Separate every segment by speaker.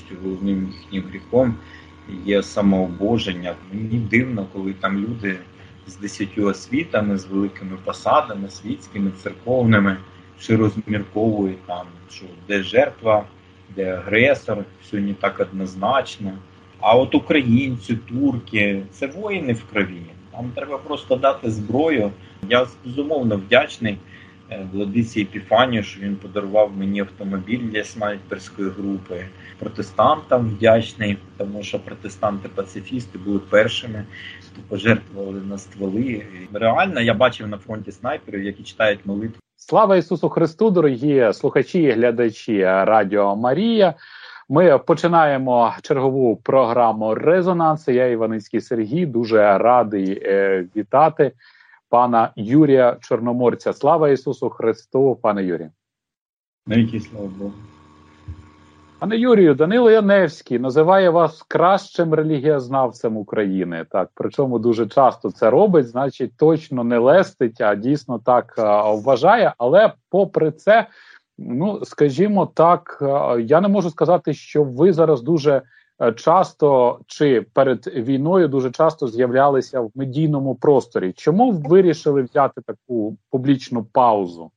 Speaker 1: повністю головним їхнім гріхом є самообоження. Мені дивно, коли там люди з 10 освітами, з великими посадами, світськими, церковними, що розмірковують там, що де жертва, де агресор, все не так однозначно. А от українці, турки – це воїни в крові. Нам треба просто дати зброю. Я безумовно вдячний владиці Епіфанію, що він подарував мені автомобіль для снайперської групи. Протестантам вдячний, тому що протестанти-пацифісти були першими, хто пожертвували на стволи. Реально, я бачив на фронті снайперів, які читають молитву.
Speaker 2: Слава Ісусу Христу, дорогі слухачі і глядачі Радіо Марія. Ми починаємо чергову програму «Резонанс». Я, Іваницький Сергій, дуже радий вітати пана Юрія Чорноморця. Слава Ісусу Христу, пане Юрію.
Speaker 1: Навіки слава Богу.
Speaker 2: Пане Юрію, Данило Яневський називає вас кращим релігієзнавцем України. Так, причому дуже часто це робить, значить точно не лестить, а дійсно так вважає. Але попри це, ну, скажімо так, я не можу сказати, що ви зараз дуже часто, чи перед війною дуже часто з'являлися в медійному просторі. Чому вирішили взяти таку публічну паузу?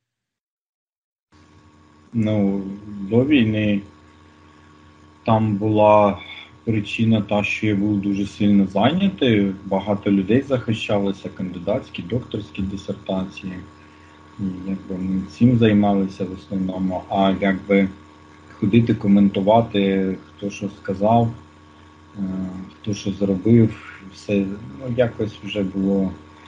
Speaker 1: Ну, до війни там була причина та, що я був дуже сильно зайнятий. Багато людей захищалося, кандидатські, докторські дисертації. І якби ми цим займалися в основному, а якби ходити коментувати, хто що сказав, хто що зробив, все, ну, якось вже було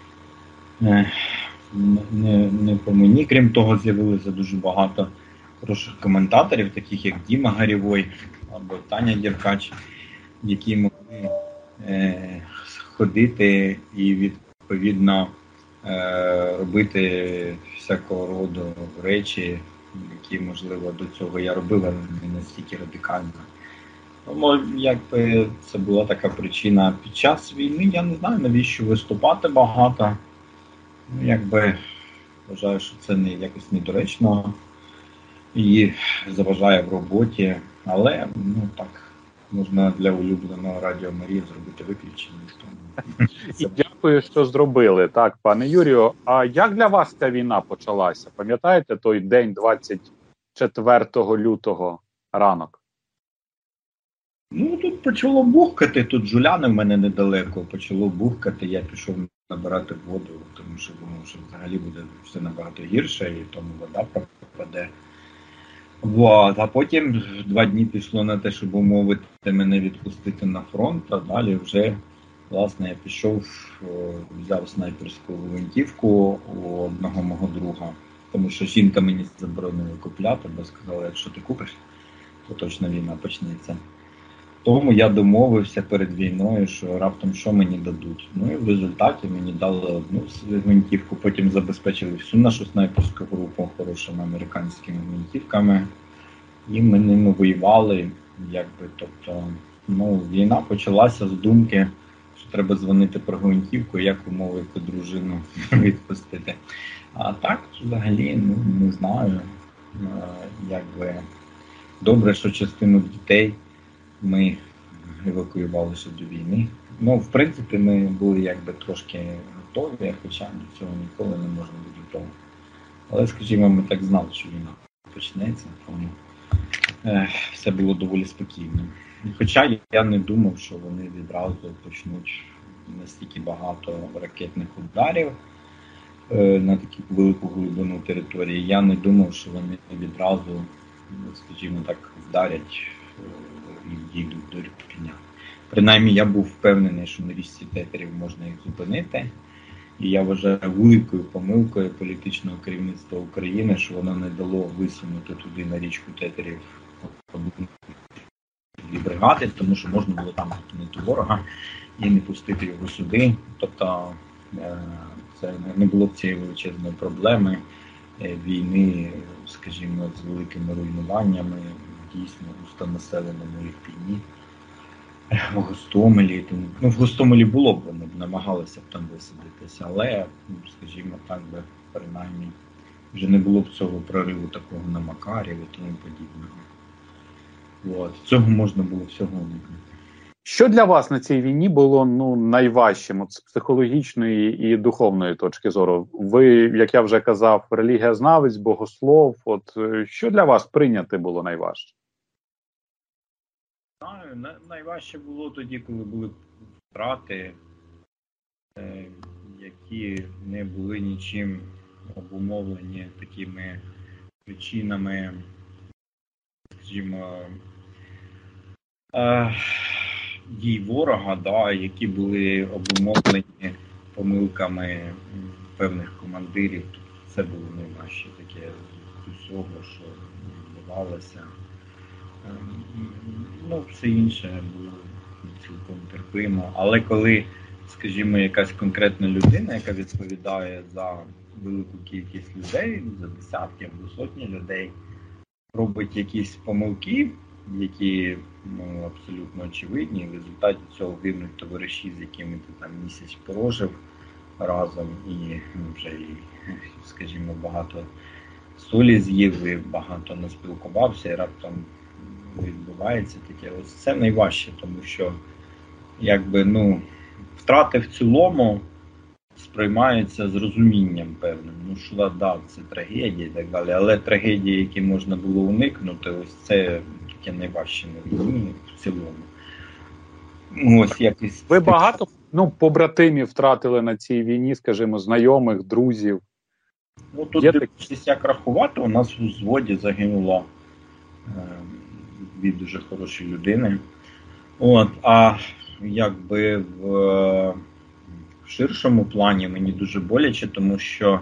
Speaker 1: не по мені. Крім того, з'явилося дуже багато хороших коментаторів, таких як Діма Гарєвой або Таня Деркач, які могли ходити і відповідно робити всякого роду речі, які, можливо, до цього я робив, але не настільки радикально. Тому, якби, це була така причина. Під час війни я не знаю, навіщо виступати багато. Ну, якби, вважаю, що це не якось недоречно і заважає в роботі. Але, ну, так, можна для улюбленого Радіо Марія зробити виключення.
Speaker 2: І дякую, що зробили. Так, пане Юрію, а як для вас ця війна почалася? Пам'ятаєте той день 24 лютого ранок?
Speaker 1: Ну, тут почало бухкати, тут жуляни в мене недалеко, почало бухкати, я пішов набирати воду, тому що думав, що взагалі буде все набагато гірше, і тому вода пропаде. Вот. А потім 2 дні пішло на те, щоб умовити мене відпустити на фронт, а далі вже, власне, я пішов, взяв снайперську гвинтівку у одного мого друга, тому що жінка мені заборонила купляти, бо сказала, якщо ти купиш, то точно війна почнеться. Тому я домовився перед війною, що раптом що мені дадуть. Ну і в результаті мені дали одну гвинтівку, потім забезпечили всю нашу снайперську групу хорошими американськими гвинтівками. І ми ними воювали, якби, тобто, ну, війна почалася з думки, що треба дзвонити про гвинтівку, як умовити дружину відпустити. А так, взагалі, ну, не знаю, якби, добре, що частину дітей ми евакуювали ще до війни. Ну, в принципі, ми були якби трошки готові, хоча до цього ніколи не можна бути готовим. Але, скажімо, ми так знали, що війна почнеться, тому все було доволі спокійно. Хоча я не думав, що вони відразу почнуть настільки багато ракетних ударів на таку велику глибину території. Я не думав, що вони відразу, скажімо так, вдарять і дійдуть до Ірпеня. Принаймні, я був впевнений, що на річці Тетерів можна їх зупинити. І я вважаю великою помилкою політичного керівництва України, що воно не дало висунути туди на річку Тетерів 2 бригади, тому що можна було там зупинити ворога і не пустити його сюди. Тобто це не було б цієї величезної проблеми війни, скажімо, з великими руйнуваннями, дійсно густонаселеному Ірпені, в Гостомелі. Ну, в Гостомелі було б, вони б намагалися б там висадитися, але, скажімо так, би, принаймні, вже не було б цього прориву такого на Макарів і тому подібного. От. Цього можна було всього уникнути.
Speaker 2: Що для вас на цій війні було найважчим от, з психологічної і духовної точки зору? Ви, як я вже казав, релігієзнавець, богослов. От що для вас прийняти було найважче?
Speaker 1: Найважче було тоді, коли були втрати, які не були нічим обумовлені такими причинами, скажімо, дій ворога, да, які були обумовлені помилками певних командирів. Це було найважче таке з усього, що відбувалося. Все інше було цілком терпимо. Але коли, скажімо, якась конкретна людина, яка відповідає за велику кількість людей, за десятки або сотні людей, робить якісь помилки, які абсолютно очевидні, і в результаті цього гинуть товариші, з якими ти там місяць прожив разом, і вже, скажімо, багато солі з'їв, і багато не спілкувався, і раптом відбувається таке. Ось це найважче, тому що втрати в цілому сприймаються з розумінням певним. Що це трагедія і так далі, але трагедії, які можна було уникнути, ось це таке найважче на війні в цілому. Ось якось.
Speaker 2: Ви багато побратимів втратили на цій війні, скажімо, знайомих, друзів?
Speaker 1: Тут дивитися, як рахувати, у нас у взводі загинуло дві дуже хороші людини. А в ширшому плані мені дуже боляче, тому що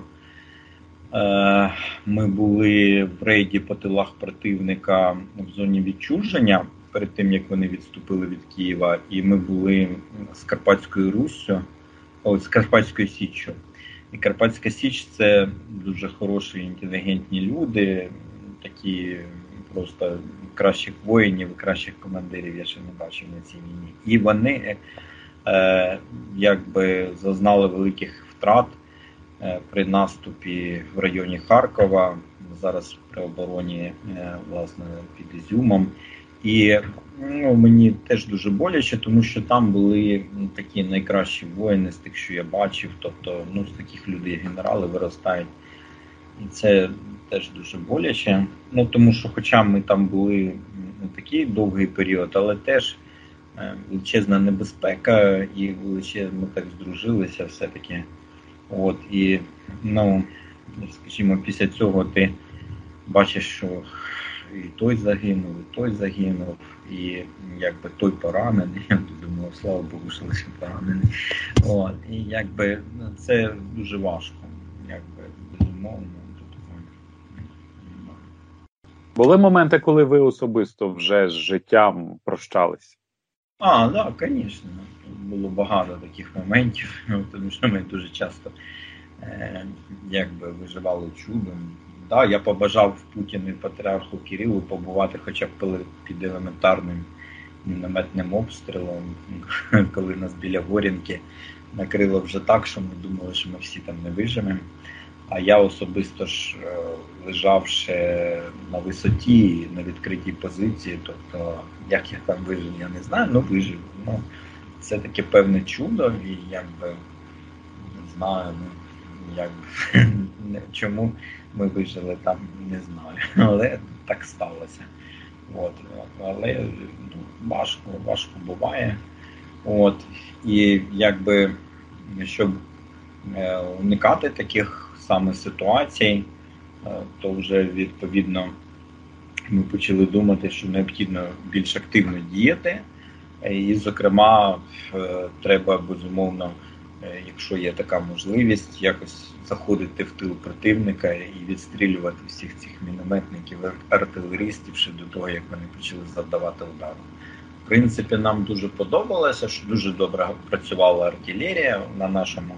Speaker 1: ми були в рейді по тилах противника в зоні відчуження перед тим, як вони відступили від Києва, і ми були з Карпатською Руссю, з Карпатською Січчю. І Карпатська Січ – це дуже хороші, інтелігентні люди, такі просто кращих воїнів, кращих командирів я ще не бачив на цій війні. І вони зазнали великих втрат при наступі в районі Харкова, зараз при обороні, власне, під Ізюмом. І мені теж дуже боляче, тому що там були такі найкращі воїни з тих, що я бачив. Тобто, з таких людей генерали виростають. І це теж дуже боляче. Тому що, хоча ми там були не такий довгий період, але теж величезна небезпека, і ми так здружилися все-таки. І, скажімо, після цього ти бачиш, що і той загинув, і той поранений. Я думаю, слава Богу, що лише поранений. І це дуже важко, безумовно.
Speaker 2: Були моменти, коли ви особисто вже з життям прощались?
Speaker 1: Так, звісно. Було багато таких моментів, тому що ми дуже часто виживали чудом. Я побажав Путіну і патріарху Кирилу побувати хоча б під елементарним мінометним обстрілом, коли нас біля Горінки накрило вже так, що ми думали, що ми всі там не виживемо. А я особисто ж лежав ще на висоті, на відкритій позиції, тобто як я там вижив, я не знаю, вижив. Це таке певне чудо, і не знаю, чому ми вижили там, не знаю, але так сталося. Але важко буває. І щоб уникати таких саме ситуацій, то вже відповідно ми почали думати, що необхідно більш активно діяти. І, зокрема, треба, безумовно, якщо є така можливість, якось заходити в тил противника і відстрілювати всіх цих мінометників, артилеристів ще до того, як вони почали завдавати удару. В принципі, нам дуже подобалося, що дуже добре працювала артилерія на нашому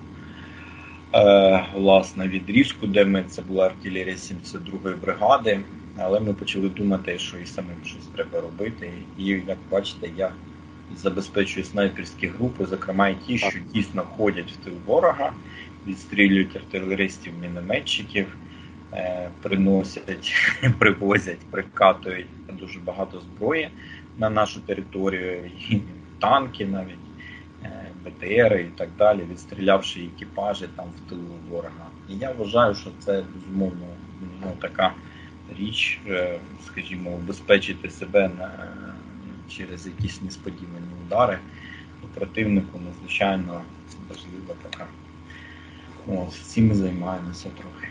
Speaker 1: власне відрізку, де це була артилерія 72-ї бригади, але ми почали думати, що і самим щось треба робити. І, як бачите, я забезпечую снайперські групи, зокрема і ті, що дійсно ходять в тил ворога, відстрілюють артилеристів, мінометчиків, приносять, привозять, прикатують дуже багато зброї на нашу територію, і танки навіть, БТРи і так далі, відстрілявши екіпажі там в тилу ворога. І я вважаю, що це, безумовно, така річ, скажімо, убезпечити себе через якісь несподівані удари по противнику, надзвичайно важлива така. Цим ми займаємося трохи.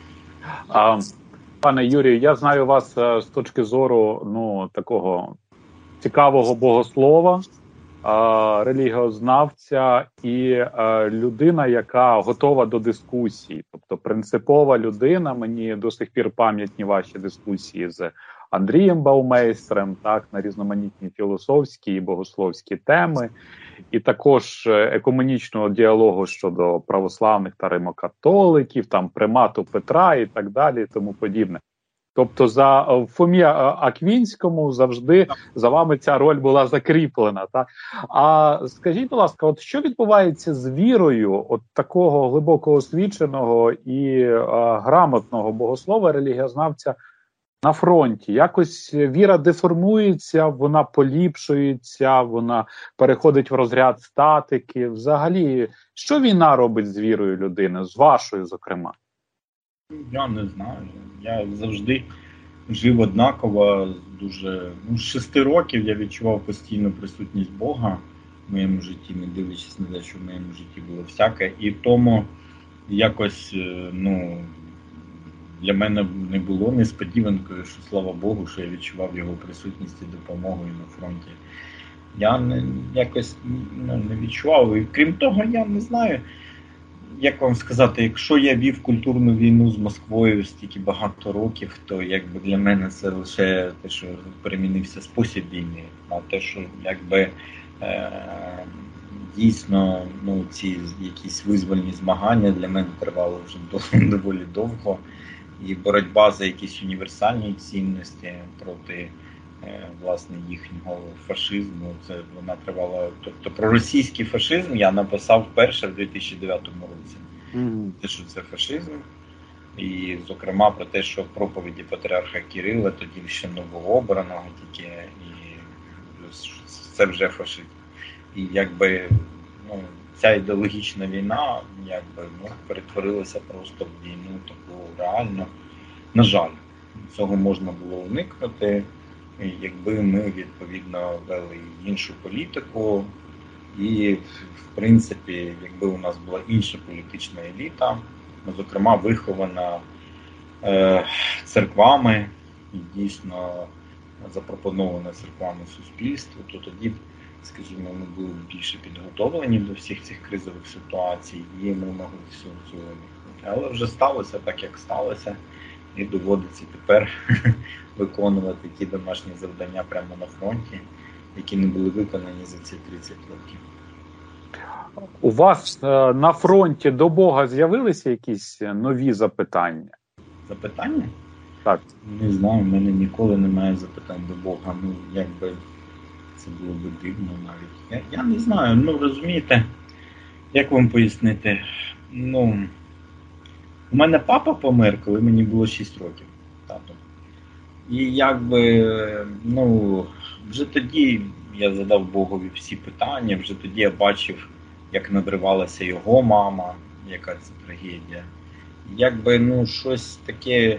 Speaker 2: Пане Юрію, я знаю вас з точки зору такого цікавого богослова, релігіознавця і людина, яка готова до дискусії. Тобто принципова людина. Мені до сих пір пам'ятні ваші дискусії з Андрієм Баумейстером, так, на різноманітні філософські і богословські теми, і також екуменічного діалогу щодо православних та римокатоликів, там примату Петра і так далі, і тому подібне. Тобто в Фомі Аквінському завжди за вами ця роль була закріплена. Так? А скажіть, будь ласка, от що відбувається з вірою от такого глибоко освіченого і грамотного богослова, релігіознавця на фронті? Якось віра деформується, вона поліпшується, вона переходить в розряд статики. Взагалі, що війна робить з вірою людини, з вашою, зокрема?
Speaker 1: Я не знаю. Я завжди жив однаково. Дуже з 6 років я відчував постійну присутність Бога в моєму житті, не дивлячись на те, що в моєму житті було всяке. І тому якось для мене не було несподіванкою, що, слава Богу, що я відчував його присутність і допомогу на фронті. Я якось не відчував. І крім того, я не знаю, як вам сказати, якщо я вів культурну війну з Москвою стільки багато років, то якби для мене це лише те, що перемінився спосіб війни, а те, що якби дійсно ці якісь визвольні змагання для мене тривали вже доволі довго. І боротьба за якісь універсальні цінності проти власне їхнього фашизму, це вона тривала. Тобто про російський фашизм я написав вперше в 2009 році. Те, що це фашизм, і зокрема про те, що проповіді патріарха Кирила, тоді ще новообраного тільки, і це вже фашизм. І якби ця ідеологічна війна перетворилася просто в війну таку реальну. На жаль, цього можна було уникнути, якби ми відповідно вели іншу політику, і в принципі, якби у нас була інша політична еліта, зокрема вихована церквами і дійсно запропонована церквами суспільству, то тоді, скажімо, ми були більше підготовлені до всіх цих кризових ситуацій, і ми могли всього цього уникнути. Але вже сталося так, як сталося, і доводиться тепер виконувати ті домашні завдання прямо на фронті, які не були виконані за ці 30 років.
Speaker 2: У вас на фронті до Бога з'явилися якісь нові запитання?
Speaker 1: Запитання?
Speaker 2: Так.
Speaker 1: Не знаю, в мене ніколи немає запитань до Бога. Якби це було б дивно навіть. Я не знаю, розумієте, як вам пояснити? У мене папа помер, коли мені було 6 років, тато. І якби, вже тоді я задав Богові всі питання, вже тоді я бачив, як надривалася його мама, яка це трагедія. Якби, щось таке,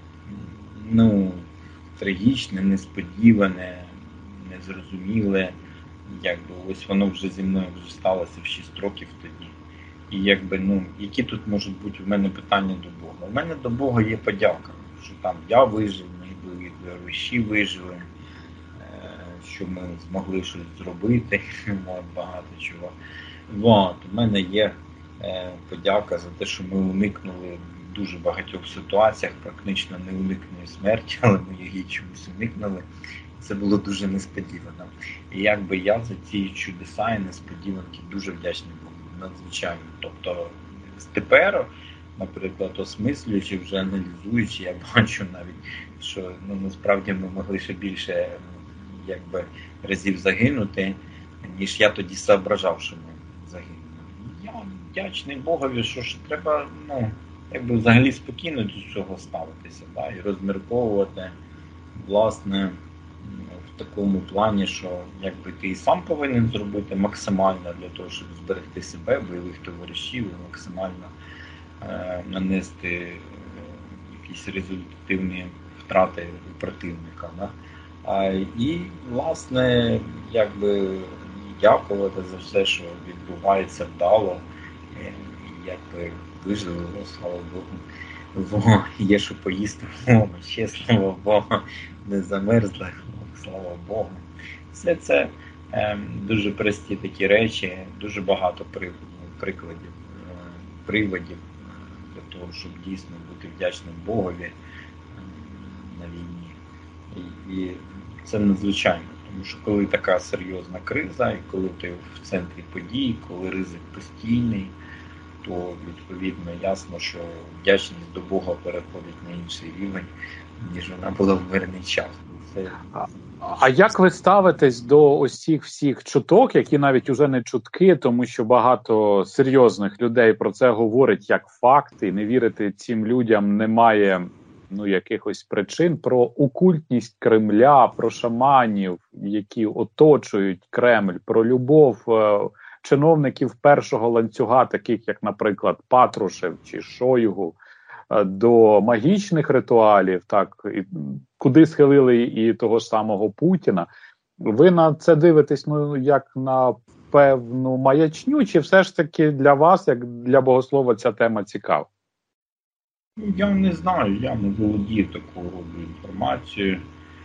Speaker 1: трагічне, несподіване, незрозуміле, якби, ось воно вже зі мною вже сталося в 6 років тоді. І якби, які тут можуть бути в мене питання до Бога? У мене до Бога є подяка, що там я вижив, мої віруючі вижили, що ми змогли щось зробити, багато чого. У мене є подяка за те, що ми уникнули в дуже багатьох ситуаціях, практично не уникнули смерті, але ми її чомусь уникнули. Це було дуже несподівано. І якби я за ці чудеса і несподіванки дуже вдячний Богу. Надзвичайно. Тобто тепер, наприклад, осмислюючи, вже аналізуючи, я бачу навіть, що насправді ми могли ще більше разів загинути, ніж я тоді соображав, що ми загинули. Я вдячний Богові, що ж треба якби взагалі спокійно до цього ставитися, да, і розмірковувати, власне, в такому плані, що якби ти і сам повинен зробити максимально для того, щоб зберегти себе, бойових товаришів, і максимально нанести якісь результативні втрати у противника. Да? І, власне, якби дякувати за все, що відбувається вдало, якби вижили, слава Богу, є що поїсти, ще, слава Богу, не замерзли, слава Богу. Все це дуже прості такі речі, дуже багато приводів для того, щоб дійсно бути вдячним Богові на війні. І це надзвичайно, тому що коли така серйозна криза, і коли ти в центрі подій, коли ризик постійний, то відповідно ясно, що вдячність до Бога переходить на інший рівень, ніж вона була в мирний час.
Speaker 2: А як ви ставитесь до ось цих всіх чуток, які навіть уже не чутки, тому що багато серйозних людей про це говорять як факти, не вірити цим людям немає якихось причин, про окультність Кремля, про шаманів, які оточують Кремль, про любов чиновників першого ланцюга, таких як, наприклад, Патрушев чи Шойгу, до магічних ритуалів, так, і куди схилили і того ж самого Путіна. Ви на це дивитесь, як на певну маячню, чи все ж таки для вас, як для богослова, ця тема цікава?
Speaker 1: Я не знаю, я не володію такого роду інформацією.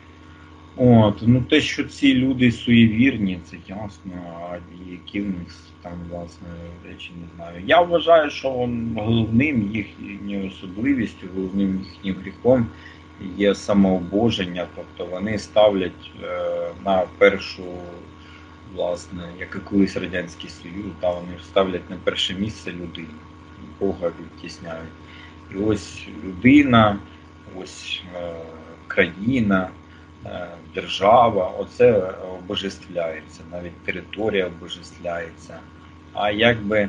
Speaker 1: Те, що ці люди суєвірні, це ясно, а які в них там, власне, речі, не знаю. Я вважаю, що головним їхньою особливістю, головним їхнім гріхом є самообоження, тобто вони ставлять на першу, власне, як і колись Радянський Союз, вони ставлять на перше місце людину, Бога відтісняють. І ось людина, ось країна, держава, оце обожествляється, навіть територія обожествляється. А якби,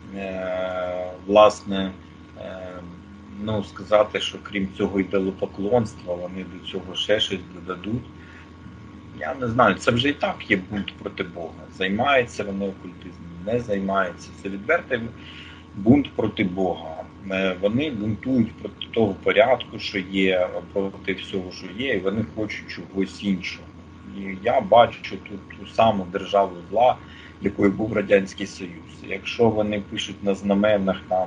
Speaker 1: власне, сказати, що крім цього ідолопоклонства, вони до цього ще щось додадуть, я не знаю, це вже і так є бунт проти Бога. Займаються вони окультизмом, не займаються. Це відвертий бунт проти Бога. Вони бунтують проти того порядку, що є, проти всього, що є, і вони хочуть чогось іншого. І я бачу тут ту саму державу зла, якою був Радянський Союз. Якщо вони пишуть на знаменах там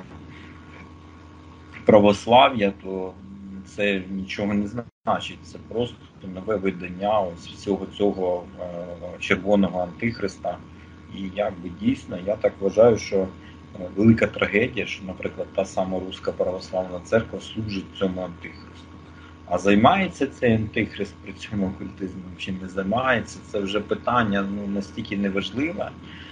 Speaker 1: православ'я, то це нічого не значить. Це просто нове видання ось всього цього червоного антихриста. І якби дійсно, я так вважаю, що велика трагедія, що, наприклад, та сама Руська православна церква служить цьому антихристу. А займається цей антихрист при цьому окультизмом чи не займається, це вже питання настільки неважливе,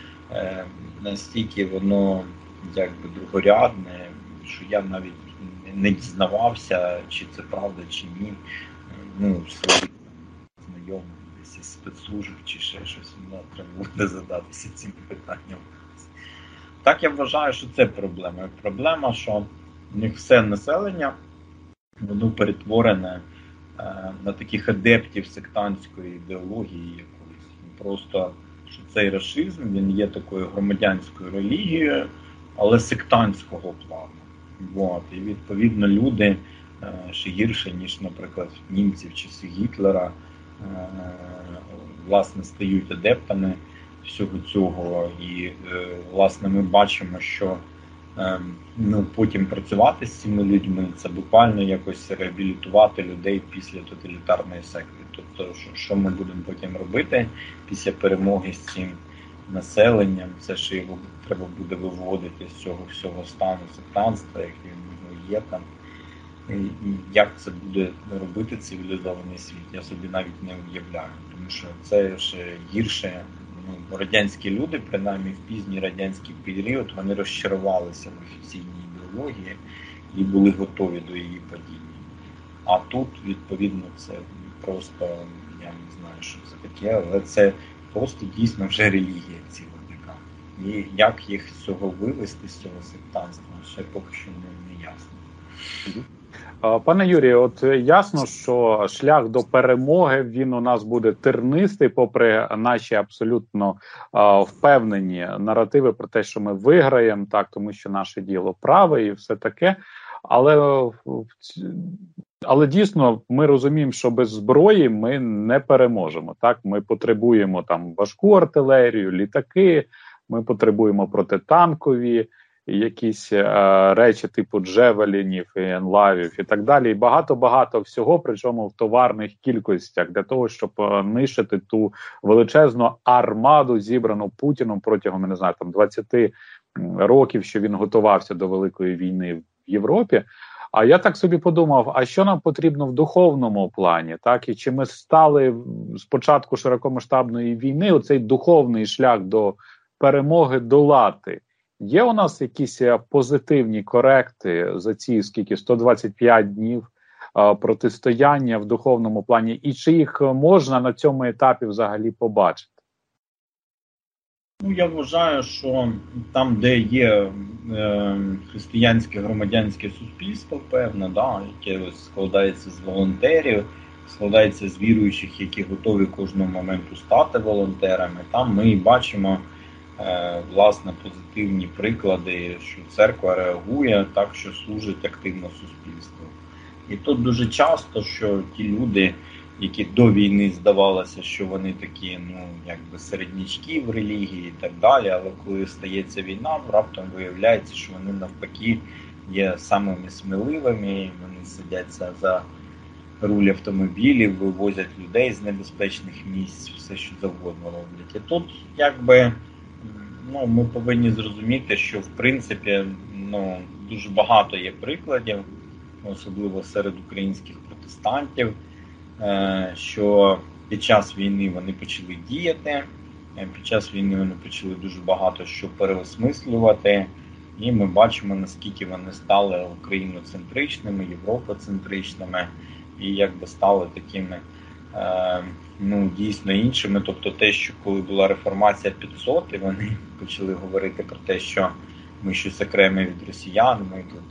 Speaker 1: настільки воно якби другорядне, що я навіть не дізнавався, чи це правда, чи ні. Своїх знайомих десь із спецслужб чи ще щось, треба буде задатися цим питанням. Так я вважаю, що це проблема. Проблема, що в них все населення, воно перетворене на таких адептів сектантської ідеології якоїсь. Просто, що цей рашизм, він є такою громадянською релігією, але сектантського плану. І відповідно люди ще гірше, ніж, наприклад, німці в часи Гітлера, власне, стають адептами всього цього, і власне ми бачимо, що потім працювати з цими людьми, це буквально якось реабілітувати людей після тоталітарної секти. Тобто, що ми будемо потім робити після перемоги з цим населенням, це що його треба буде виводити з цього всього стану сектантства, як він є там. І як це буде робити цивілізований світ, я собі навіть не уявляю, тому що це ще гірше. Радянські люди, принаймні в пізній радянський період, вони розчарувалися в офіційній ідеології і були готові до її падіння. А тут, відповідно, це просто, я не знаю, що це таке, але це просто дійсно вже релігія ціла така. І як їх з цього вивести, з цього сектантства, ще поки що не ясно.
Speaker 2: Пане Юрію, от ясно, що шлях до перемоги, він у нас буде тернистий, попри наші абсолютно впевнені наративи про те, що ми виграємо, так, тому що наше діло праве і все таке. Але дійсно ми розуміємо, що без зброї ми не переможемо. Так, ми потребуємо там важку артилерію, літаки, ми потребуємо протитанкові якісь речі типу джевелінів, і енлавів і так далі. І багато всього, причому в товарних кількостях, для того, щоб нищити ту величезну армаду, зібрану Путіном протягом, я не знаю, там 20 років, що він готувався до Великої війни в Європі. А я так собі подумав, а що нам потрібно в духовному плані? Так, і чи ми стали з початку широкомасштабної війни оцей духовний шлях до перемоги долати? Є у нас якісь позитивні коректи за ці 125 днів протистояння в духовному плані? І чи їх можна на цьому етапі взагалі побачити?
Speaker 1: Ну, я вважаю, що там, де є християнське громадянське суспільство, певне, да, яке складається з волонтерів, складається з віруючих, які готові кожного моменту стати волонтерами, там ми бачимо власне позитивні приклади, що церква реагує так, що служить активно суспільству. І тут дуже часто, що ті люди, які до війни здавалося, що вони такі, ну, якби середнячки в релігії і так далі, але коли стається війна, раптом виявляється, що вони навпаки є самими сміливими, вони сидяться за руль автомобілів, вивозять людей з небезпечних місць, все що завгодно роблять. І тут, якби, ну, ми повинні зрозуміти, що в принципі, ну, дуже багато є прикладів, особливо серед українських протестантів, що під час війни вони почали діяти, під час війни вони почали дуже багато що переосмислювати, і ми бачимо, наскільки вони стали україноцентричними, європоцентричними, і якби стали такими, ну, дійсно іншими. Тобто те, що коли була реформація 500, і вони почали говорити про те, що ми щось окреме від росіян, ми тут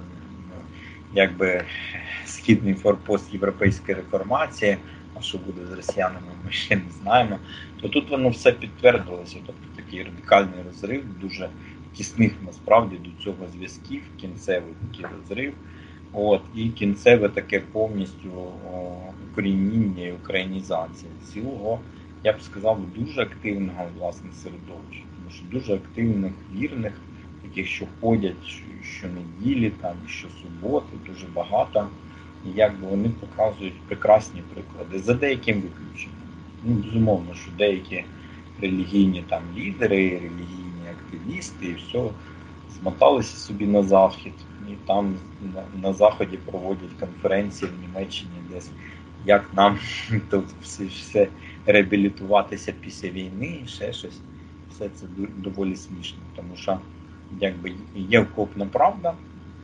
Speaker 1: якби східний форпост європейської реформації, а що буде з росіянами, ми ще не знаємо, то тут воно все підтвердилося. Тобто такий радикальний розрив, дуже тісних насправді до цього зв'язків, кінцевий такий розрив. От, і кінцеве таке повністю укорінення і українізація цілого, я б сказав, дуже активного власне середовища, тому що дуже активних, вірних, таких, що ходять щонеділі, там, щосуботи, дуже багато. І якби вони показують прекрасні приклади, за деяким виключенням. Ну, безумовно, що деякі релігійні там лідери, релігійні активісти і все змоталися собі на захід. І там на заході проводять конференції в Німеччині, десь як нам тут все реабілітуватися після війни і ще щось. Все це доволі смішно, тому що якби є окопна правда,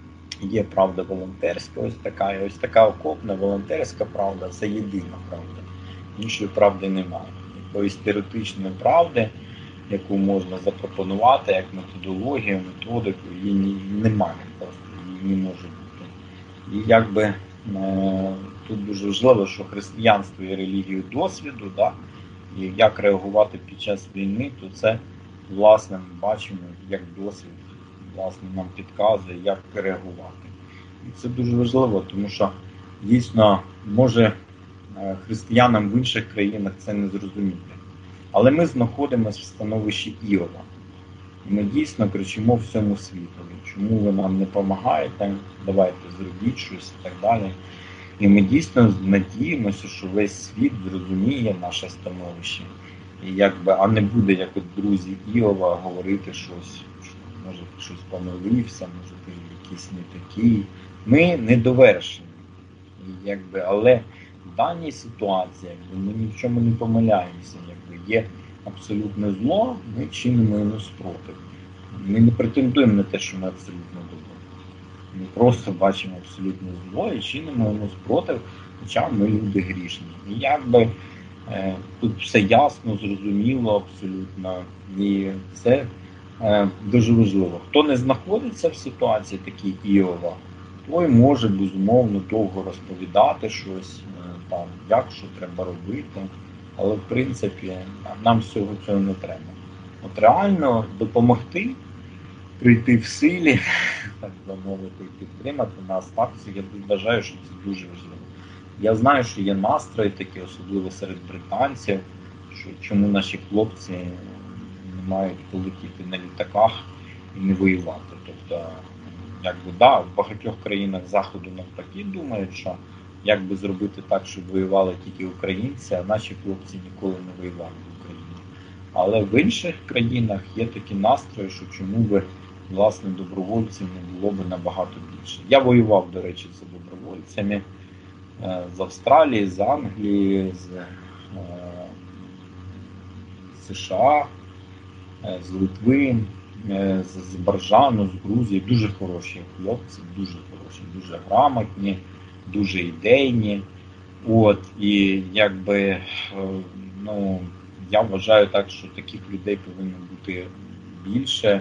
Speaker 1: є правда волонтерська, ось така, і ось така окопна волонтерська правда, це єдина правда. Іншої правди немає. Якоїсь теоретичної правди, яку можна запропонувати як методологію, методику, її немає просто, її не може бути. І якби тут дуже важливо, що християнство є релігією досвіду, да? І як реагувати під час війни, то це, власне, ми бачимо, як досвід, власне, нам підказує, як реагувати. І це дуже важливо, тому що, дійсно, може християнам в інших країнах це не зрозуміти. Але ми знаходимося в становищі Іова. І ми дійсно кричимо всьому світові, чому ви нам не допомагаєте, давайте зробіть щось і так далі. І ми дійсно надіємося, що весь світ зрозуміє наше становище. І якби, а не буде, як от друзі Іова, говорити щось, що може ти щось помилився, може ти якийсь не такий. Ми недовершені. І якби, але в даній ситуації якби, ми ні в чому не помиляємося. Якби, є абсолютне зло, ми чинимо йому спротив. Ми не претендуємо на те, що ми абсолютно добро. Ми просто бачимо абсолютне зло і чинимо йому спротив, хоча ми люди грішні. І якби тут все ясно, зрозуміло абсолютно. І це дуже важливо. Хто не знаходиться в ситуації такій Іова, той може, безумовно, довго розповідати щось, там, як що треба робити, але, в принципі, нам всього цього не треба. От реально допомогти, прийти в силі, так би мовити, підтримати нас, так, я вважаю, що це дуже важливо. Я знаю, що є настрої такі, особливо серед британців, що чому наші хлопці не мають полетіти на літаках і не воювати. Тобто, якби, да, в багатьох країнах Заходу навпаки думають, що як би зробити так, щоб воювали тільки українці, а наші хлопці ніколи не воювали в Україні. Але в інших країнах є такі настрої, що чому би, власне, добровольців не було б набагато більше. Я воював, до речі, з добровольцями з Австралії, з Англії, з США, з Литви, з Азербайджану, з Грузії. Дуже хороші хлопці, дуже хороші, дуже грамотні, дуже ідейні. От, і якби, ну, я вважаю так, що таких людей повинно бути більше.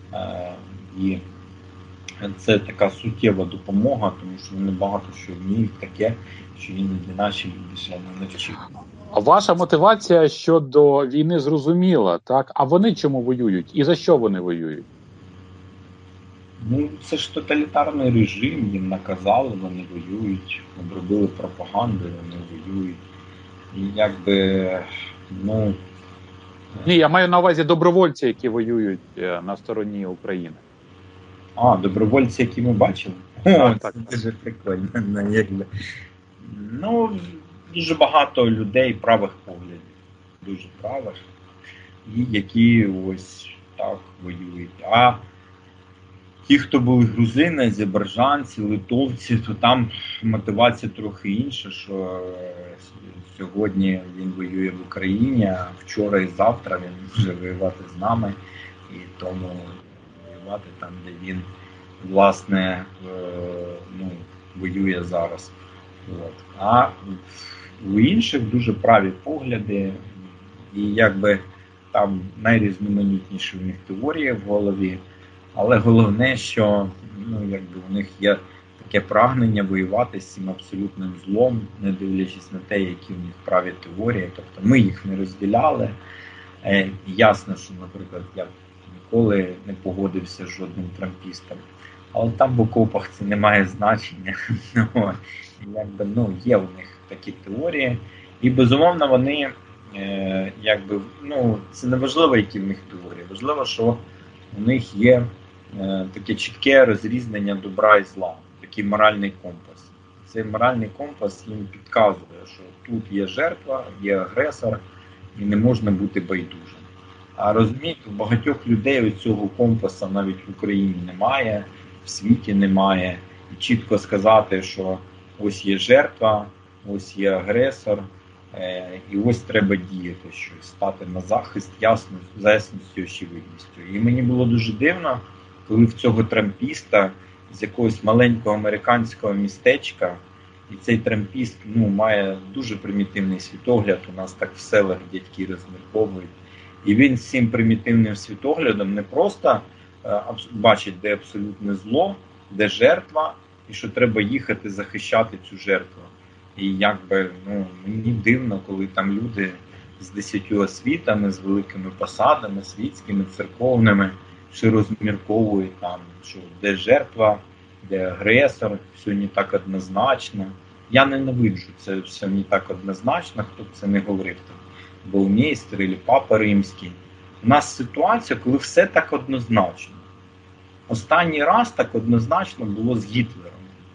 Speaker 1: І це така суттєва допомога, тому що вони багато що вміють таке, що іноді наші люди ще не навчили.
Speaker 2: А ваша мотивація щодо війни зрозуміла, так? А вони чому воюють? І за що вони воюють?
Speaker 1: Ну, це ж тоталітарний режим, їм наказали, вони воюють, обробили пропаганду, вони воюють. І якби, ну...
Speaker 2: Ні, я маю на увазі добровольці, які воюють на стороні України.
Speaker 1: А, добровольці, які ми бачили?
Speaker 2: Так,
Speaker 1: це дуже прикольно. Якби. Ну, дуже багато людей правих поглядів, дуже правих, і які ось так воюють. А ті, хто були грузини, азербайджанці, литовці, то там мотивація трохи інша, що сьогодні він воює в Україні, а вчора і завтра він може воювати з нами, і тому воювати там, де він, власне, ну, воює зараз. От. А у інших дуже праві погляди, і якби там найрізноманітніші у них теорії в голові, але головне, що, ну, якби у них є таке прагнення воювати з цим абсолютним злом, не дивлячись на те, які у них праві теорії. Тобто ми їх не розділяли. Ясно, що, наприклад, я ніколи не погодився з жодним трампістом. Але там в окопах це не має значення. Якби, ну, є у них такі теорії. І, безумовно, вони, якби, ну, це не важливо, які в них теорії. Важливо, що у них є таке чітке розрізнення добра і зла, такий моральний компас. Цей моральний компас їм підказує, що тут є жертва, є агресор, і не можна бути байдужим. А розумієте, у багатьох людей цього компаса навіть в Україні немає, в світі немає. І чітко сказати, що ось є жертва, ось є агресор, і ось треба діяти щось, стати на захист ясністю, очевидністю. І мені було дуже дивно, коли в цього трампіста з якогось маленького американського містечка, і цей трампіст, ну, має дуже примітивний світогляд, у нас так в селах дядьки розмірковують. І він з цим примітивним світоглядом не просто бачить, де абсолютне зло, де жертва, і що треба їхати захищати цю жертву. І якби, ну, мені дивно, коли там люди з 10 освітами, з великими посадами, світськими, церковними, що розмірковують там, що де жертва, де агресор, все не так однозначно. Я ненавиджу це все не так однозначно, хто б це не говорив там. Баумейстер або Папа Римський. У нас ситуація, коли все так однозначно. Останній раз так однозначно було з Гітлером.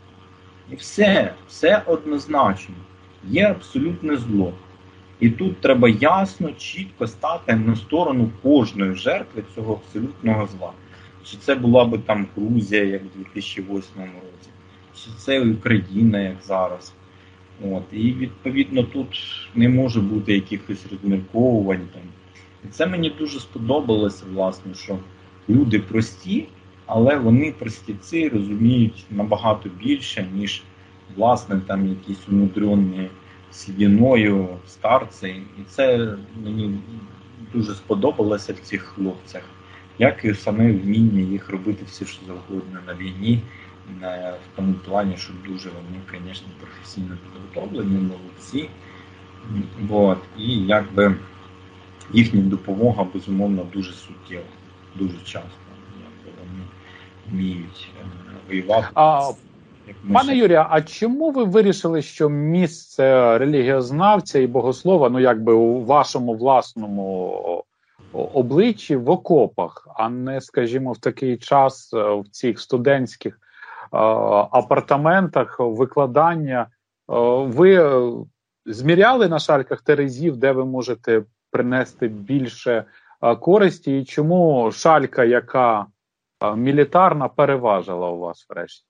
Speaker 1: І все однозначно. Є абсолютне зло. І тут треба ясно, чітко стати на сторону кожної жертви цього абсолютного зла. Чи це була би там Грузія, як в 2008 році, чи це Україна, як зараз. От. І відповідно тут не може бути якихось розмірковувань. Там. І це мені дуже сподобалося, власне, що люди прості, але вони простіці розуміють набагато більше, ніж, власне, там якісь умудрені свіною старці. І це мені дуже сподобалося в цих хлопцях. Як і саме вміння їх робити все, що завгодно на війні, в тому плані, що дуже вони, звісно, професійно підготовлені, молодці. От. І якби їхня допомога, безумовно, дуже суттєва, дуже часто. Якби вони вміють воювати.
Speaker 2: Пане Юрію, а чому ви вирішили, що місце релігієзнавця і богослова, ну якби у вашому власному обличчі в окопах, а не, скажімо, в такий час в цих студентських апартаментах викладання? Ви зміряли на шальках терезів, де ви можете принести більше користі, і чому шалька, яка мілітарна, переважила у вас врешті?